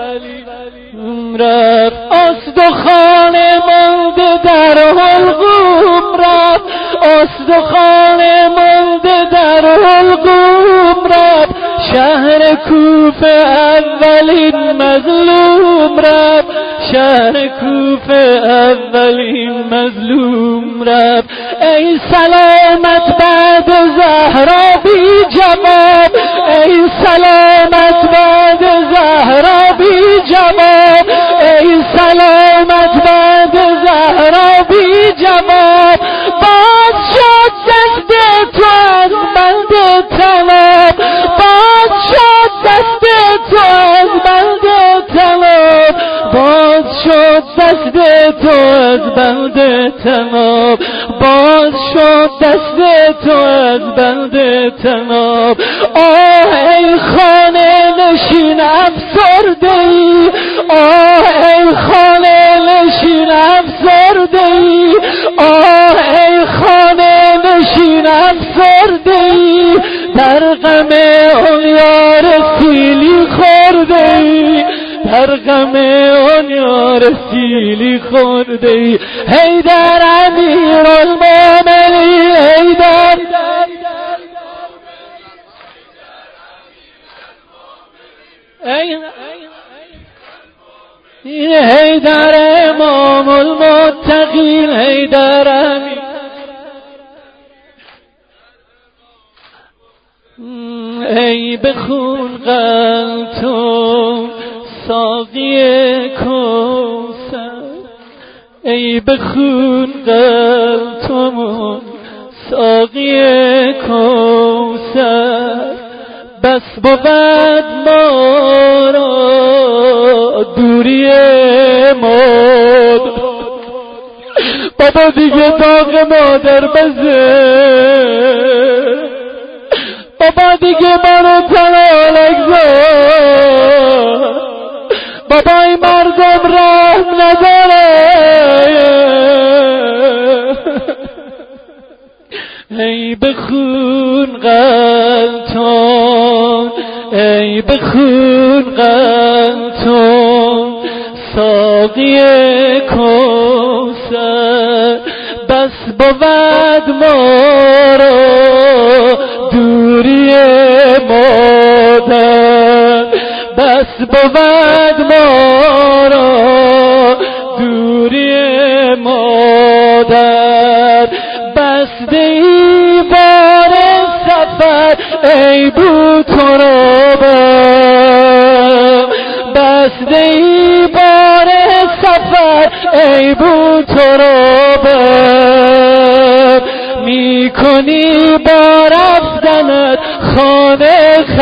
رفت استخوان مانده در حلقوم رفت استخوان مانده در حلقوم رفت شهر کوفه اولین مظلوم رفت شهر کوفه اولین مظلوم رفت ای سلامت بعد زهرا بی جواب ای سلامت بعد زهرا بی جواب ای سلامت بعد زهرا بی جواب باز شد دست تو از بند طلب باز شد دست تو از بند طلب باز شد دست تو از بند طلب باز شد دست تو از بند طلب آه ای خانه نشین افسرده ای آه ای خانه نشین افسرده ای آه ای خانه نشین افسرده ای در غم اون یار سیلی خورده ای در غم اون یار سیلی خورده ای حیدر امیر المؤمنین حیدر ای این حیدر امام المتقین حیدر امین ای بخون قلتم ساقی کوثر ای بخون قلتم ساقی کوثر بس بود ما را دوری ماد بابا دیگه داغ مادر بزه بابا دیگه منو تنالک زد بابا این مردم رحم نداره ای بخون قلتون ای بخون قلتون ساقی کوثر بس بود ما را دوری مادر بس بود ما را دوری مادر بس دیوار سفر ای بو ترابم بس دیوار سفر ای بو ترابم میکنی با رفتنت خانه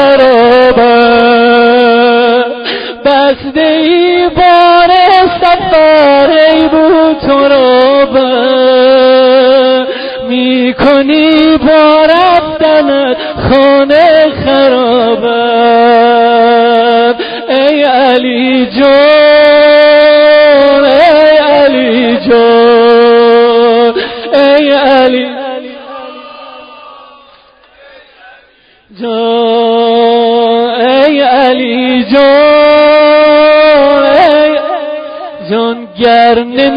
خرابم بس دیوار سفر ای بو ترابم میکنی با رفتنت خانه خرابم ای علی جان ای علی جان ای علی جان ای علی جان ای جان گر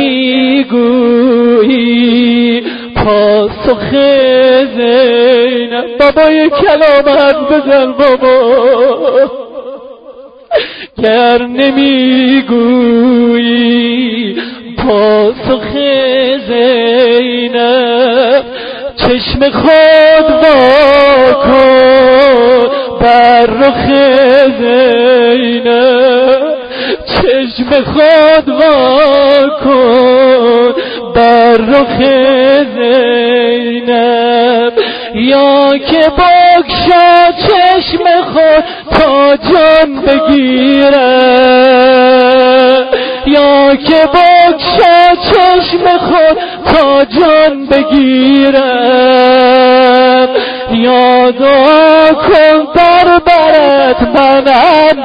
نمیگویی پاسخ زینب بابا یک کلام حرف بزن بابا گر نمیگویی پاسخ زینب چشم خود واکن بر رخ زینب چشم خود واکن بر رخ زینب یا که بگشا چشم خود تا جان بگیره یا که بگشا چشم خود تا جان بگیرم یا دعا کن در برت منم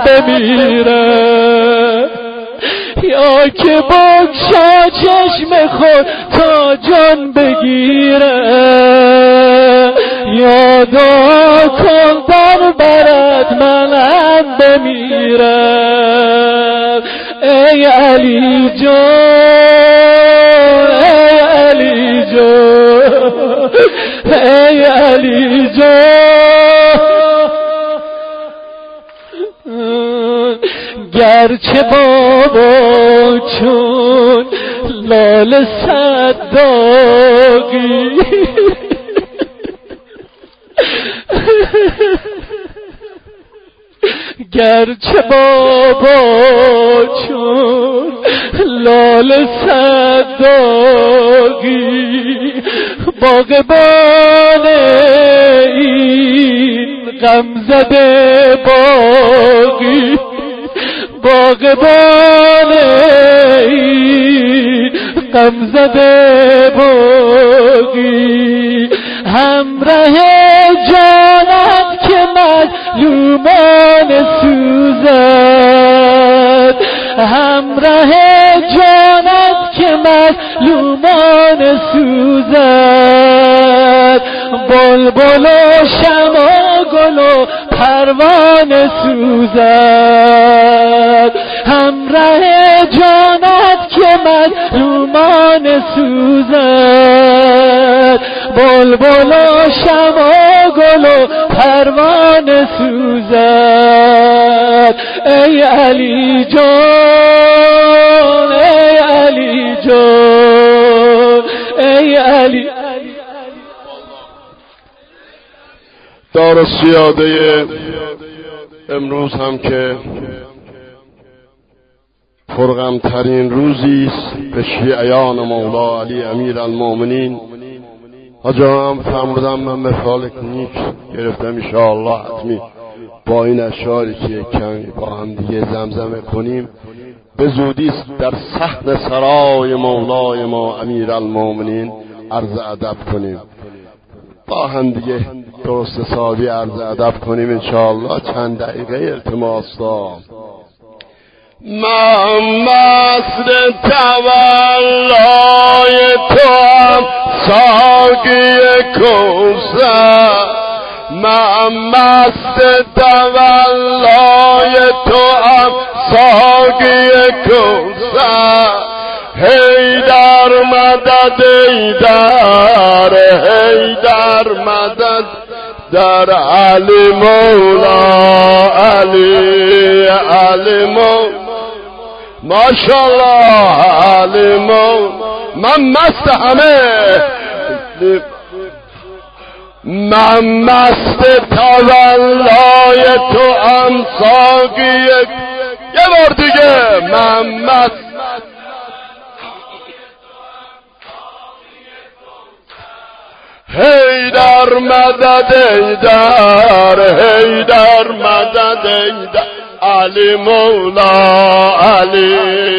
بمیرم یا که بگشا چشم خود تا جان بگیرم یا دعا کن در برت منم بمیرم ای علی جان ای علی جان ای علی جان گرچه بابا چون لال صداقی گرچه بابا چون لال صداقی باغبان این غمزده باقی باغبان این غمزده باقی همراه جانت که مظلومان سوزد همراه جانت که مظلومان سوزد بلبل و شمع گل و پروانه سوزد همراه جانت که مظلومان سوزد بلبل و شمع گل و پروانه سوزد ای علی جان دار السیاده امروز هم که پرغمترین روزی است به شیعیان مولا علی امیر المومنین. حاجی هم فرمودم من مثال کنیک گرفتم انشاءالله حتمی با این اشعاری که کمی با هم دیگه زمزمه کنیم به زودی در صحن سرای مولای ما امیر المومنین عرض ادب کنیم، با هم دیگه درست حسابی عرض ادب کنیم انشاءالله. چند دقیقه التماس دارم. من مست تولای تو هم ساقی کوثر، من مست تولای تو هم ساقی کوثر، حیدر مدد حیدر حیدر مدد در علی مولا علی علی مولا ماشاءالله علی مولا. من مست همه من مست تولای تو هم ساقی یه بار دیگه من مست حیدر مدد حیدر حیدر مدد حیدر علی مولا علی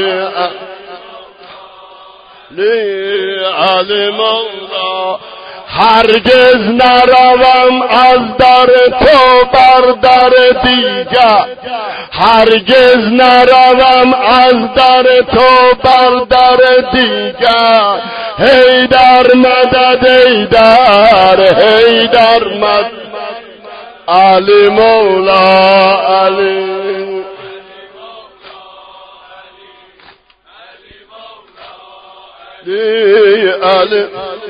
علی علی مولا. هرگز نروم از در تو بر در دیگر، هرگز نروم از در تو بر در دیگر، حیدر مدد حیدر حیدر مدد علی مولا علی علی.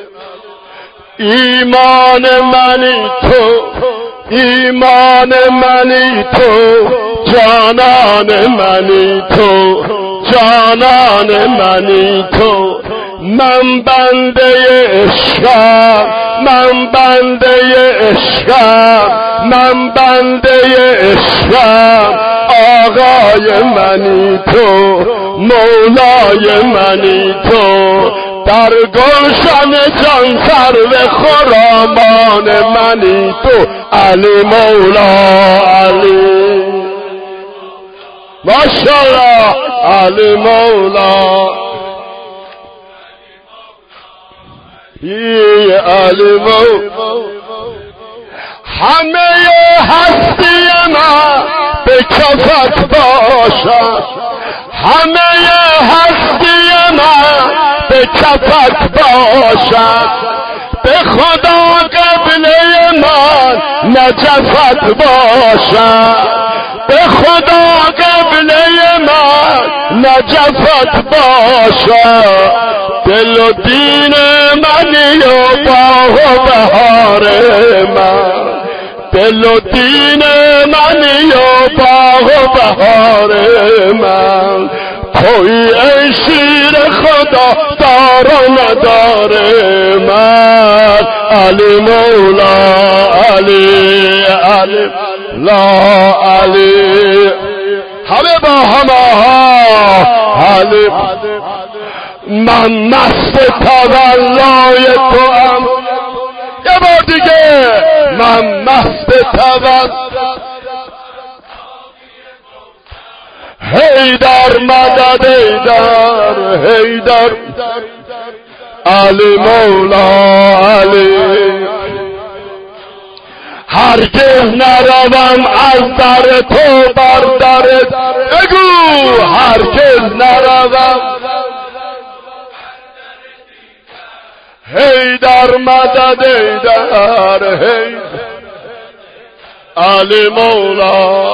ایمان منی تو ایمان منی تو جانان منی تو جانان منی تو، من بنده عشقم من بنده عشقم من بنده عشقم، آقای منی تو مولای منی تو، در گلشن جان سرو خرامان منی تو علی مولا علی ماشاءالله علی مولا ای علی مولا. همه هستی من به کفت باشد، همه هستی من به کفت باشد، به خدا قبله من نجفت باشد، به خدا قبله من نجفت باشد، دل و دین منی و باغ و بهار من، دل و دین منی و باغ و بهار من، توی ای شیر خدا دار و ندار من، علی مولا علی علی لا علی همه با همه علی. من مست تولای تو هم یه بار دیگه من مست تولای حیدر مدد حیدر حیدر علی مولا علی. هرگز نروم از در تو بر در بگو هرگز نروم حیدر مدد حیدر حیدر علی مولا.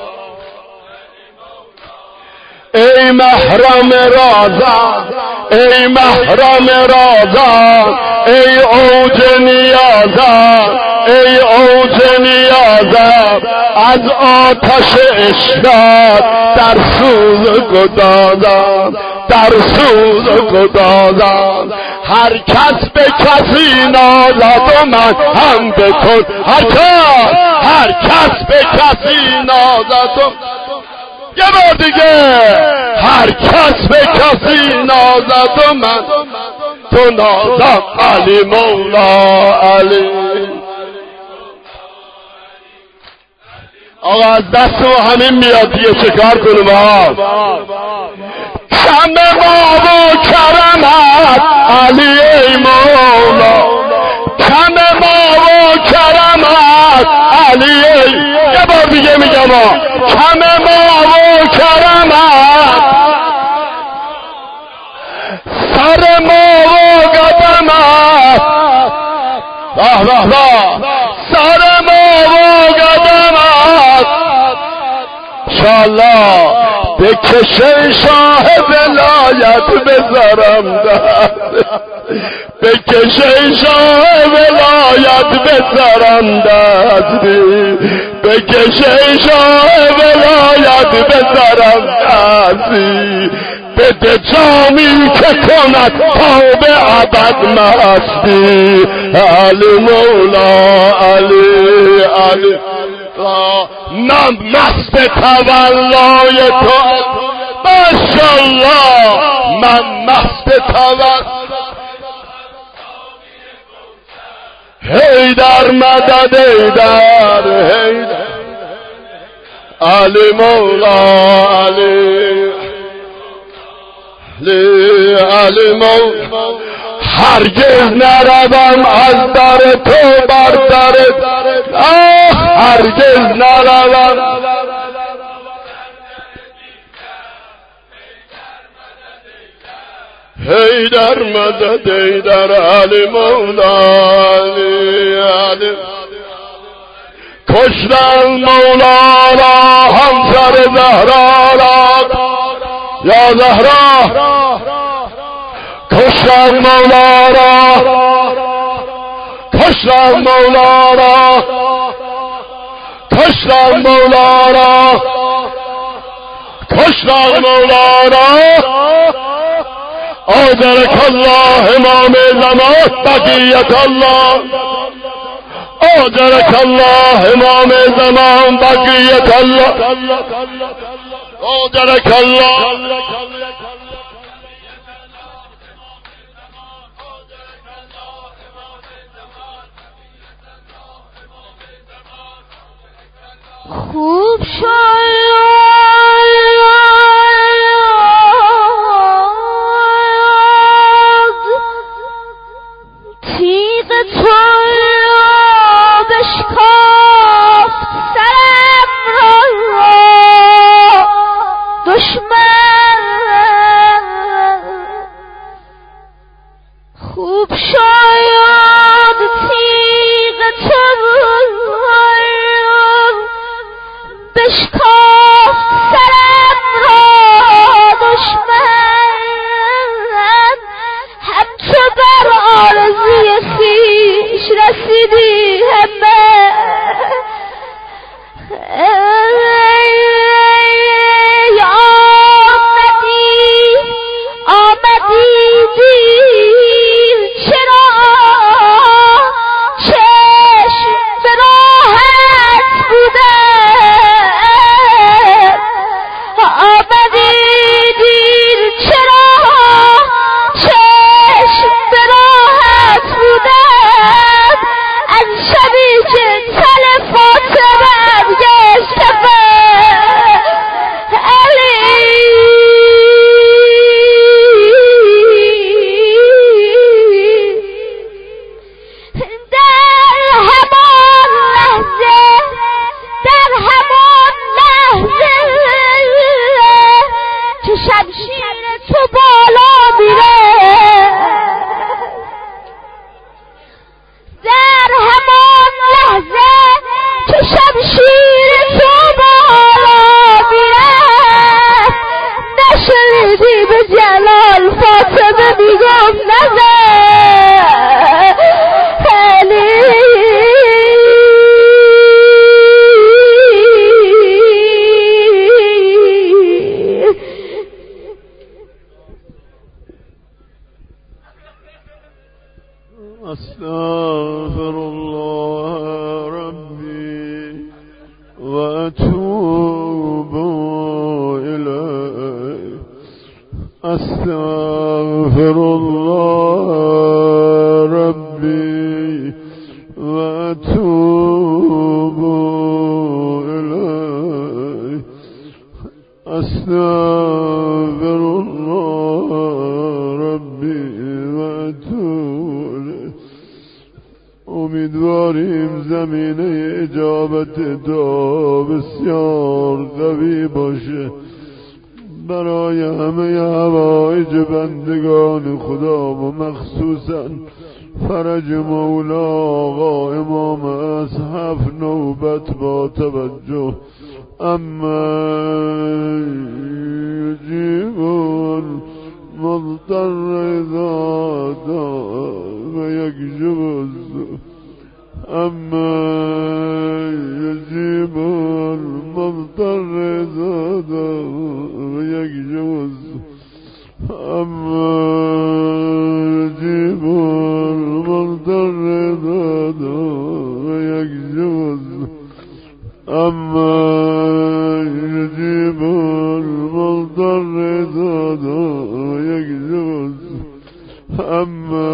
ای محرم رازان ای محرم رازان ای اوج نیازان ای اوج نیازان، از آتش عشقت در سوز گدازان در سوز گدازان، هر کس به کسی نازد و من هم به تو هر کس هر کس به کسی نازد و یه بار دیگه هر کس به کسی نازد و من تو نازم علی مولا علی. آقا از دست و همین میاد دیگه چه کار کنیم آقا؟ کم ما و کرمت علی ای مولا، کم ما و کرمت علی ای. یه بار دیگه میگم آقا کم ما و کرمت سر ما و قدمت واه واه واه سر ما و قدمت انشاءالله به کشه شاه ولایت بذارم دست به کشه شاه ولایت بذارم دستی به کشه شاه ولایت بذارم دستی بده جامی که کند تا به ابد مستی علی مولا علی علی. من مست تولای تو ماشاءالله من مست تولای حیدر مدد حیدر حیدر علی مولا علی علی علی مولا. هرگز نروم از در تو بر در آه هرگز نروم حیدر مدد حیدر علی مولا علی علی. کشتن مولا را همسر زهرا را یا زهرا کشتن مولا را کشتن مولا را کشتن مولا را کشتن مولا را. آجرک الله امام زمان بقیت الله آجرک الله امام زمان بقیت الله آجرک الله. خوب شاید تیغ تو بشکافت سرم را دشمن. خوب شاید تیغ تو بشکافت سرم را دشمن. هم تو بر آرزوی خویش رسیدی همه آمدی آمدی دیر چرا چشم به راحت بوده آمدی دیر چرا چشم به راحت بودم از شبی که تل فاطمه گشتم علی. در همان لحظه در همان لحظه که شمشیر تو بالا میره در همان لحظه که شمشیر تو بالا میره نشنیدی به جلال فاطمه میگم نزد علی. استغفر الله ربی و اتوب الیه استغفر الله ربی و اتوب الیه. امیدواریم زمینه اجابت دعا بسیار قوی باشه برای همه حوائج بندگان خدا و مخصوصا فرج مولا آقا امام اصحف نوبت با توجه اما یجیب المضطر اذا دعا و یکشف السوء اما یجیب المضطر اذا دعا و یکشف السوء اما یجیب المضطر اذا دعا و یکشف السوء اما یجیب المضطر اذا دعا و یکشف السوء اما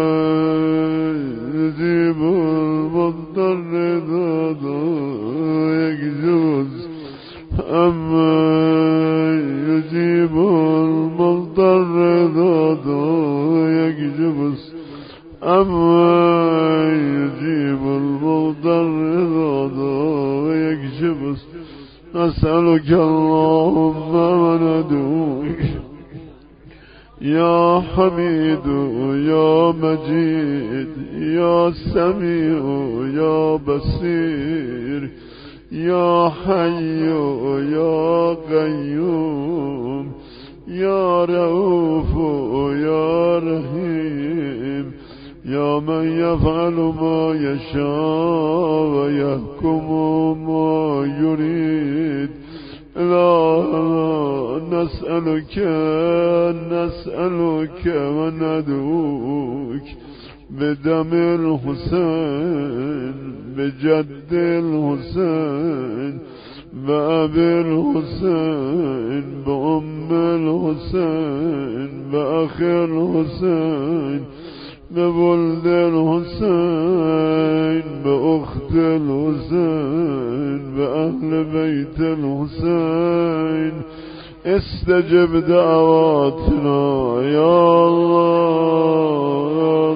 یجیب المضطر اذا دعا و یکشف السوء اما یجیب المضطر اذا دعا و یکشف السوء اما یجیب المضطر اذا دعا و یکشف السوء. نسألك اللهم وندعوك يا حميد يا مجيد يا سميع يا بصير يا حي يا قيوم يا رؤوف يا رحيم يا من يفعل ما يشاء ويحكم ما يريد. لا نسألك نسألك وندعوك بدم الحسين بجد الحسين بأبي الحسين بأم الحسين بأخي الحسين بولد الحسين بأخت الحسين بأهل بيت الحسين استجب دعواتنا يا الله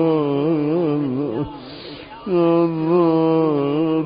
يا الله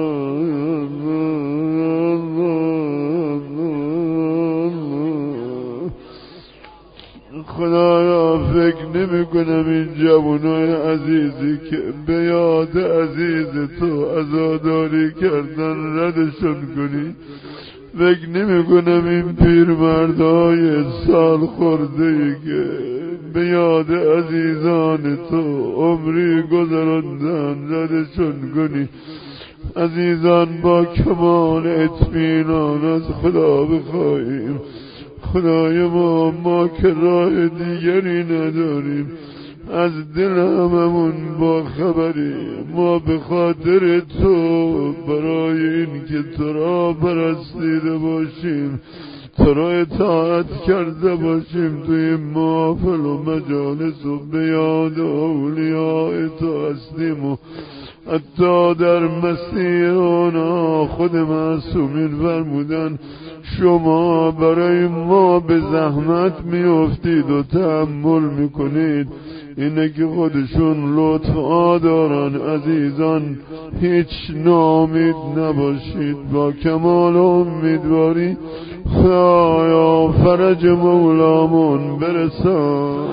خدایا فکر نمی کنم این جوانای عزیزی که به یاد عزیز تو عزاداری کردن ردشون کنی. فکر نمی کنم این پیرمردای سال خورده ای که به یاد عزیزان تو عمری گذراندن ردشون کنی. عزیزان با کمال اطمینان از خدا بخواهیم خدای ما ما که راه دیگری نداریم از دل هممون با خبری ما به خاطر تو برای این که تو را پرستیده باشیم تو را اطاعت کرده باشیم توی محافل و مجالس و به یاد اولیاء تو هستیم و حتی در مسیح آنها خود معصومین فرمودن شما برای ما به زحمت میافتید و تحمل میکنید اینه که خودشون لطفا دارن. عزیزان هیچ ناامید نباشید با کمال امیدواری خدایا فرج مولامون برسان.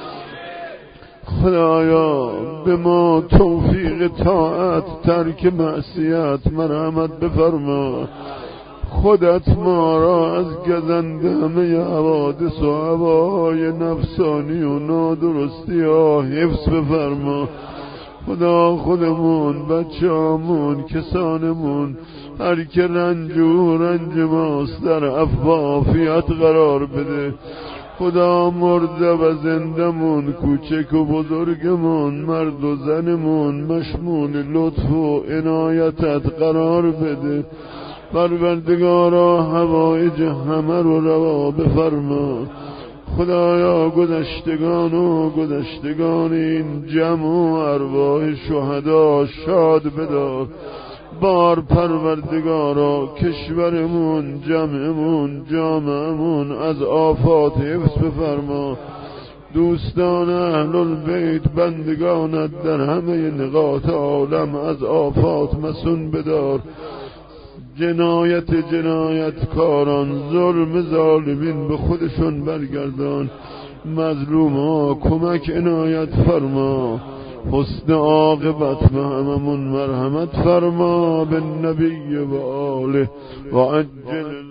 خدایا به ما توفیق طاعت ترک معصیت مرحمت بفرما. خودت ما را از گزند همه حوادث و هواهای نفسانی و نادرستی ها حفظ بفرما. خدا خودمون بچه همون کسانمون هر که رنج و رنج ماست در عفو عافیت قرار بده. خدا مرده و زندمون کوچک و بزرگمون مرد و زنمون مشمول لطف و عنایتت قرار بده. پروردگارا حوائج همه رو روا بفرما. خدایا گذشتگان و گذشتگان این جمع و ارواح شهدا شاد بدار. بار پروردگارا کشورمون، جمعمون، جامعمون از آفات حفظ بفرما. دوستان اهل البیت بندگانت در همه نقاط عالم از آفات مسون بدار. جنایت جنایت کاران، ظلم ظالمین به خودشون برگردان. مظلوم ها کمک عنایت فرما. حسن عاقبت به هممون مرحمت فرما. به نبی و آله و عجل.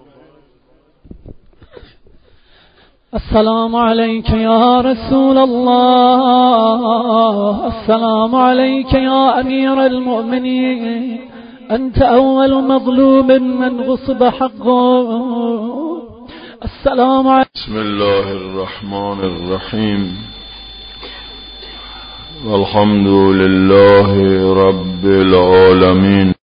السلام عليك يا رسول الله، السلام عليك يا أمير المؤمنين، أنت أول مظلوم من غصب حقه. السلام عليك. بسم الله الرحمن الرحيم. والحمد لله رب العالمين.